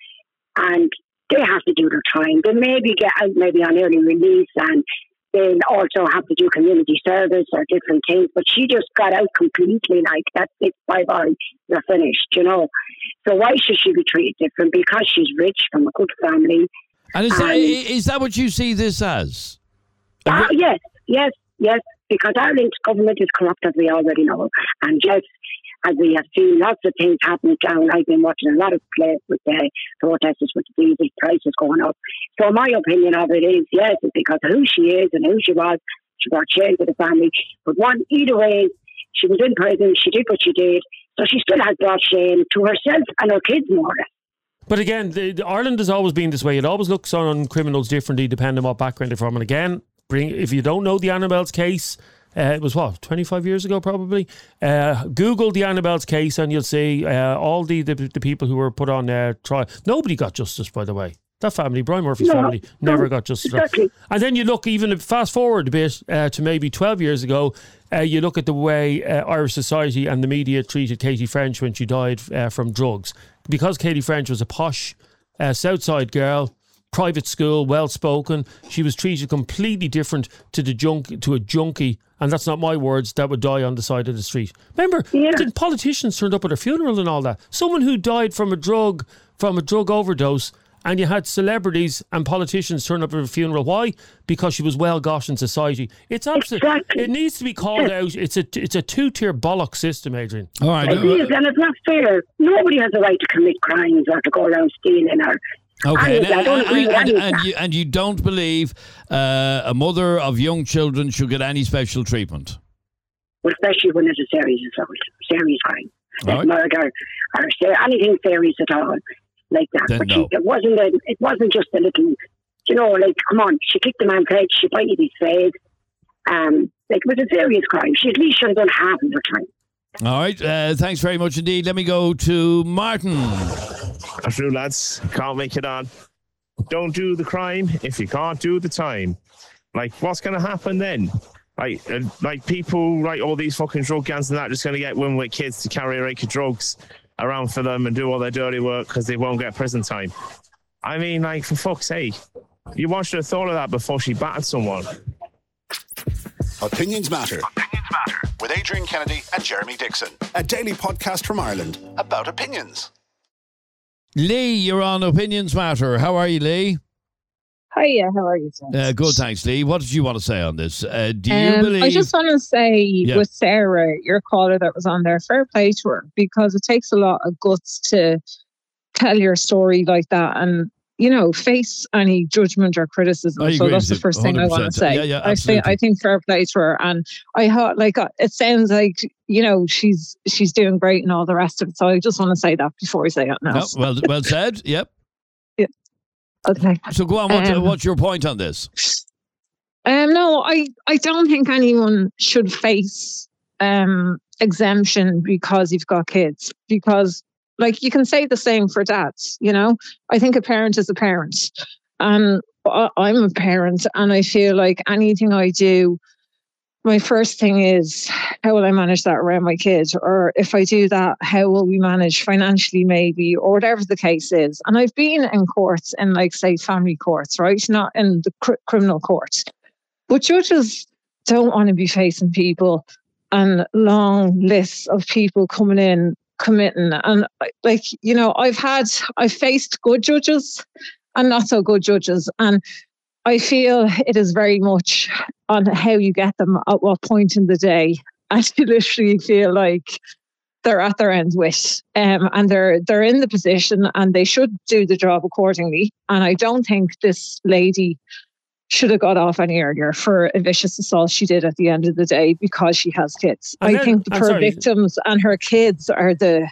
and they have to do their time. They maybe get out maybe on early release and they'll also have to do community service or different things. But she just got out completely like that's it, bye bye, you're finished, you know. So why should she be treated different? Because she's rich from a good family. And is, and that, is that what you see this as? Uh, yes, yes, yes. Because Ireland's government is corrupt, as we already know. And yes, as we have seen lots of things happening down. I've been watching a lot of play with the protesters with the diesel prices going up. So my opinion of it is, yes, it's because of who she is and who she was. She brought shame to the family. But one, either way, she was in prison. She did what she did. So she still has brought shame to herself and her kids more or less. But again, the, the Ireland has always been this way. It always looks on criminals differently depending on what background they're from. And again, bring if you don't know the Annabelle's case, Uh, it was what, twenty-five years ago probably. Uh, Google the Annabelle's case and you'll see uh, all the, the the people who were put on uh, trial. Nobody got justice, by the way. That family, Brian Murphy's no, family, never no, got justice. Exactly. And then you look, even fast forward a bit uh, to maybe twelve years ago, uh, you look at the way uh, Irish society and the media treated Katie French when she died uh, from drugs. Because Katie French was a posh uh, Southside girl, private school, well-spoken, she was treated completely different to the junk to a junkie, and that's not my words, that would die on the side of the street. Remember, yeah. the politicians turned up at her funeral and all that. Someone who died from a drug, from a drug overdose, and you had celebrities and politicians turn up at her funeral. Why? Because she was well got in society. It's absolutely, exactly. It needs to be called out. It's a it's a two-tier bollock system, Adrian. All right. It is, and it's not fair. Nobody has the right to commit crimes or to go around stealing or... Okay, and, I don't agree and, with and, and, you, and you don't believe uh, a mother of young children should get any special treatment? Well, especially when it's a serious assault, serious crime, like right. murder or ser- anything serious at all, like that. Then but no. she, it wasn't a, it wasn't just a little, you know, like come on, she kicked the man's head, she bited his face. Um, like it was a serious crime. She at least should have done half of her time. All right, uh, thanks very much indeed. Let me go to Martin. Afternoon, lads. Can't make it on. Don't do the crime if you can't do the time. Like, what's going to happen then? Like, uh, like people, like all these fucking drug gangs and that, just going to get women with kids to carry a rake of drugs around for them and do all their dirty work because they won't get prison time. I mean, like, for fuck's sake, you want to have thought of that before she battered someone. Opinions Matter. Opinions Matter. With Adrian Kennedy and Jeremy Dixon. A daily podcast from Ireland about opinions. Lee, you're on Opinions Matter. How are you, Lee? Hiya, how are you, James? Uh, good, thanks, Lee. What did you want to say on this? Uh, do you um, believe... I just want to say yeah. with Sarah, your caller that was on there, fair play to her, because it takes a lot of guts to tell your story like that and, you know, face any judgment or criticism. So that's the first thing I want to say. Yeah, yeah, I think I think fair play to her, and I thought like it sounds like, you know, she's she's doing great and all the rest of it. So I just want to say that before I say it now. No, well, well said. Yep. Yeah. Okay. So go on. What, um, what's your point on this? Um, no, I I don't think anyone should face um exemption because you've got kids, because. Like, you can say the same for dads, you know? I think a parent is a parent. And I'm a parent, and I feel like anything I do my first thing is, how will I manage that around my kids? Or if I do that, how will we manage financially maybe, or whatever the case is. And I've been in courts, in like, say, family courts, right? Not in the cr- criminal courts. But judges don't want to be facing people and long lists of people coming in, committing. And like, you know, I've had, I've faced good judges and not so good judges. And I feel it is very much on how you get them at what point in the day. I literally feel like they're at their end with, um, and they're they're in the position and they should do the job accordingly. And I don't think this lady should have got off any earlier for a vicious assault she did at the end of the day because she has kids. And I then- think the I'm poor sorry. victims and her kids are the,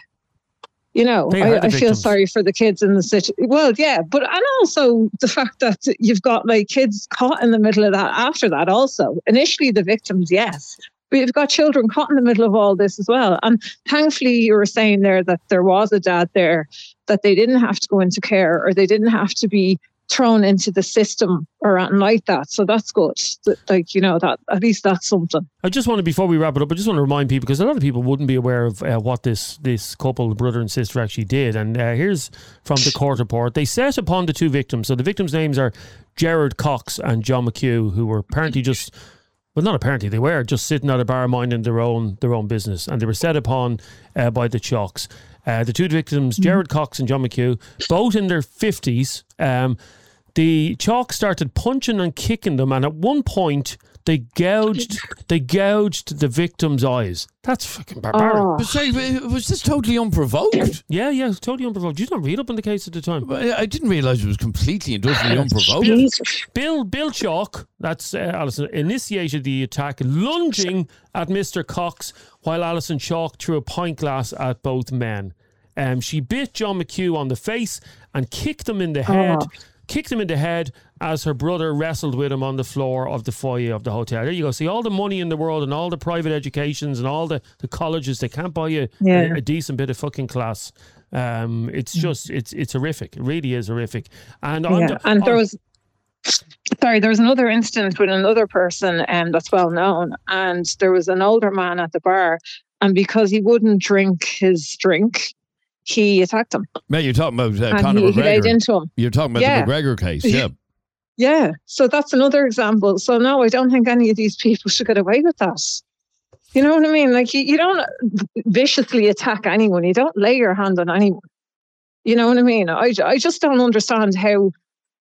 you know, They are I, the I feel victims. sorry for the kids in the situation. Well, yeah, but and also the fact that you've got like kids caught in the middle of that after that also. Initially the victims, yes. But you've got children caught in the middle of all this as well. And thankfully you were saying there that there was a dad there, that they didn't have to go into care or they didn't have to be thrown into the system or anything like that. So that's good. That, like, you know, that at least that's something. I just want to, before we wrap it up, I just want to remind people, because a lot of people wouldn't be aware of uh, what this this couple, brother and sister, actually did. And uh, here's from the court report. They set upon the two victims. So the victims' names are Gerard Cox and John McHugh, who were apparently just, well, not apparently, they were just sitting at a bar minding their own their own business. And they were set upon uh, by the Chalks. Uh, the two victims, Gerard Cox and John McHugh, both in their fifties. Um, the Chalks started punching and kicking them, and at one point they gouged they gouged the victim's eyes. That's fucking barbaric. Oh. But sorry, was this totally unprovoked? Yeah, yeah, it's totally unprovoked. Did you not read up on the case at the time? But I didn't realise it was completely and utterly unprovoked. Bill Bill Chalk, that's uh, Alison, initiated the attack, lunging at Mister Cox while Alison Chalk threw a pint glass at both men. Um, she bit John McHugh on the face and kicked him in the head. Oh. Kicked him in the head as her brother wrestled with him on the floor of the foyer of the hotel. There you go. See, all the money in the world and all the private educations and all the, the colleges, they can't buy you Yeah. a, a decent bit of fucking class. Um, it's just, it's it's horrific. It really is horrific. And on Yeah, the- and there on- was, sorry, there was another incident with another person um, that's well known, and there was an older man at the bar, and because he wouldn't drink his drink, he attacked him. Mate, you're talking about uh, And Conor he- he laid McGregor. into him. You're talking about Yeah. the McGregor case, yeah. Yeah, so that's another example. So no, I don't think any of these people should get away with that. You know what I mean? Like, you, you don't viciously attack anyone. You don't lay your hand on anyone. You know what I mean? I, I just don't understand how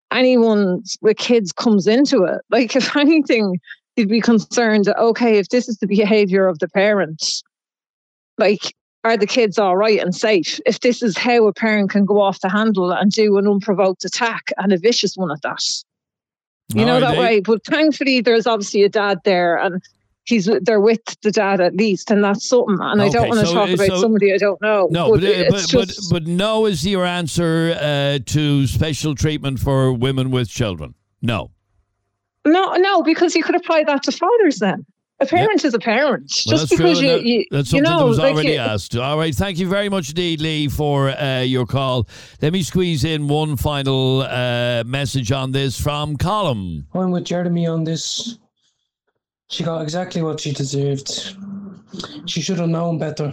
anyone with kids comes into it. Like, if anything, you'd be concerned that, okay, if this is the behaviour of the parents, like, are the kids all right and safe? If this is how a parent can go off the handle and do an unprovoked attack, and a vicious one at that. You All know, right, that Dave. way. But thankfully, there's obviously a dad there, and he's they're with the dad at least, and that's something. And I don't Okay, want to so- talk about so- somebody I don't know. No, but, uh, it's but, but, just, but no is your answer uh, to special treatment for women with children. No. no, no, because you could apply that to fathers then. A parent is a parent. Well, just that's because true. you, That- you, that's you something know, that was like already you- asked. All right. Thank you very much indeed, Lee, for uh, your call. Let me squeeze in one final uh, message on this from Colm. I'm with Jeremy on this. She got exactly what she deserved. She should have known better.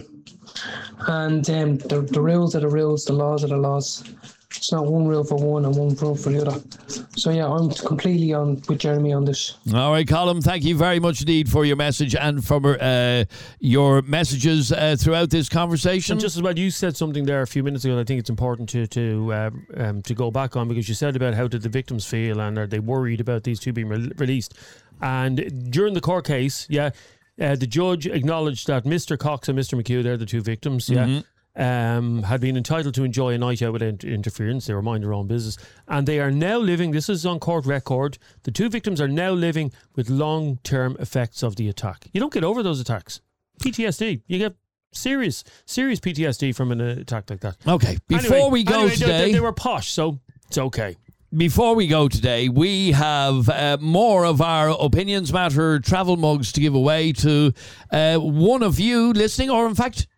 And um, the, the rules are the rules, the laws are the laws. It's not one rule for one and one rule for the other. So yeah, I'm completely on with Jeremy on this. All right, Colm, thank you very much indeed for your message and for uh, your messages uh, throughout this conversation. And just as well, you said something there a few minutes ago, and I think it's important to to um, um, to go back on, because you said about how did the victims feel and are they worried about these two being re- released. And during the court case, yeah, uh, the judge acknowledged that Mister Cox and Mister McHugh, they're the two victims, yeah, Mhm. um, had been entitled to enjoy a night out without interference. They were minding their own business. And they are now living, this is on court record, the two victims are now living with long-term effects of the attack. You don't get over those attacks. P T S D. You get serious, serious P T S D from an attack like that. Okay, before Anyway- we go anyway, they- today... They, they were posh, so it's okay. Before we go today, we have uh, more of our Opinions Matter travel mugs to give away to uh, one of you listening, or in fact,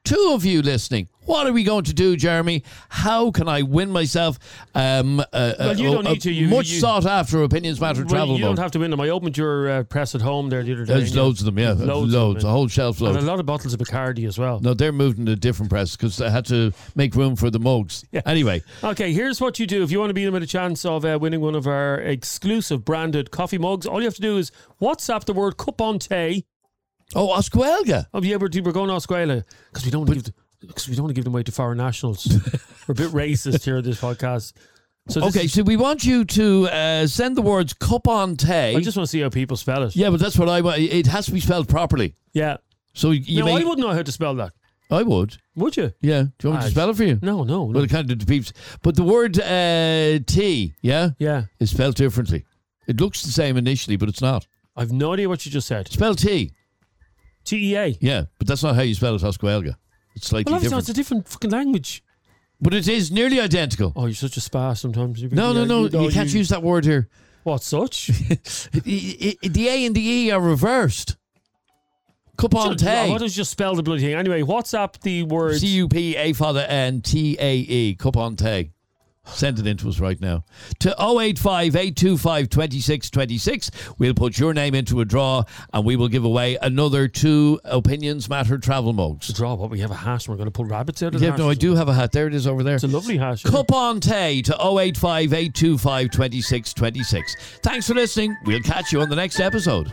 two of you listening. What are we going to do, Jeremy? How can I win myself um, a, Well, you a- don't a need to. You- much you- sought after Opinions Matter Well, travel you mug? don't have to win them. I opened your uh, press at home there the other day. There's and you- loads of them, yeah. There's Loads, Loads, of them, a whole shelf load. and a lot of bottles of Bacardi as well. No, they're moving to a different press because I had to make room for the mugs. Anyway, Okay, here's what you do. If you want to be in with a chance of uh, winning one of our exclusive branded coffee mugs, all you have to do is WhatsApp the word cup on tay. Oh, Oscuelga. Oh, yeah, we're, we're going to Oscuela because we don't want to give the, because we don't want to give them away to foreign nationals. We're a bit racist here in this podcast. So this okay, is- so we want you to uh, send the words cup on tay. I just want to see how people spell it. Yeah, but that's what I want. It has to be spelled properly. Yeah. So you no, may. I wouldn't know how to spell that. I would. Would you? Yeah. Do you want me Ah, to spell it for you? No, no, no. Well, it kind of depends. But the word uh, T, yeah? Yeah. Is spelled differently. It looks the same initially, but it's not. I've no idea what you just said. Spell T. T E A. Yeah, but that's not how you spell it, Oscuelga. It's slightly Well, obviously, different. it's a different fucking language. But it is nearly identical. Oh, you're such a spa sometimes. You- No, no, no. you- You can't use that word here. What, such? the A and the E are reversed. Cup on tay. Why don't you just spell the bloody thing? Anyway, WhatsApp the words. C U P A for the N T A E. Cup on tay. Send it in to us right now. To oh eight five, eight two five, two six two six. We'll put your name into a draw and we will give away another two Opinions Matter travel mugs. The draw, what? We have a hash and we're going to pull rabbits out of the Yeah, hash. no, I do have a hat. There it is over there. It's a lovely hash. isn't it? Cup on tay to oh eight five, eight two five, two six two six. Thanks for listening. We'll catch you on the next episode.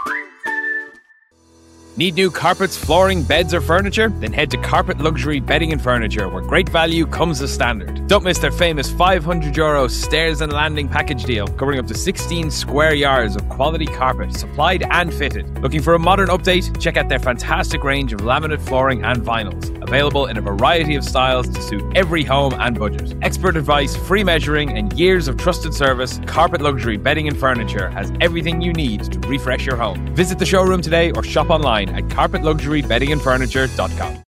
Need new carpets, flooring, beds or furniture? Then head to Carpet Luxury Bedding and Furniture, where great value comes as standard. Don't miss their famous five hundred euro stairs and landing package deal, covering up to sixteen square yards of quality carpet, supplied and fitted. Looking for a modern update? Check out their fantastic range of laminate flooring and vinyls, available in a variety of styles to suit every home and budget. Expert advice, free measuring and years of trusted service, Carpet Luxury Bedding and Furniture has everything you need to refresh your home. Visit the showroom today or shop online at carpet luxury bedding and furniture dot com.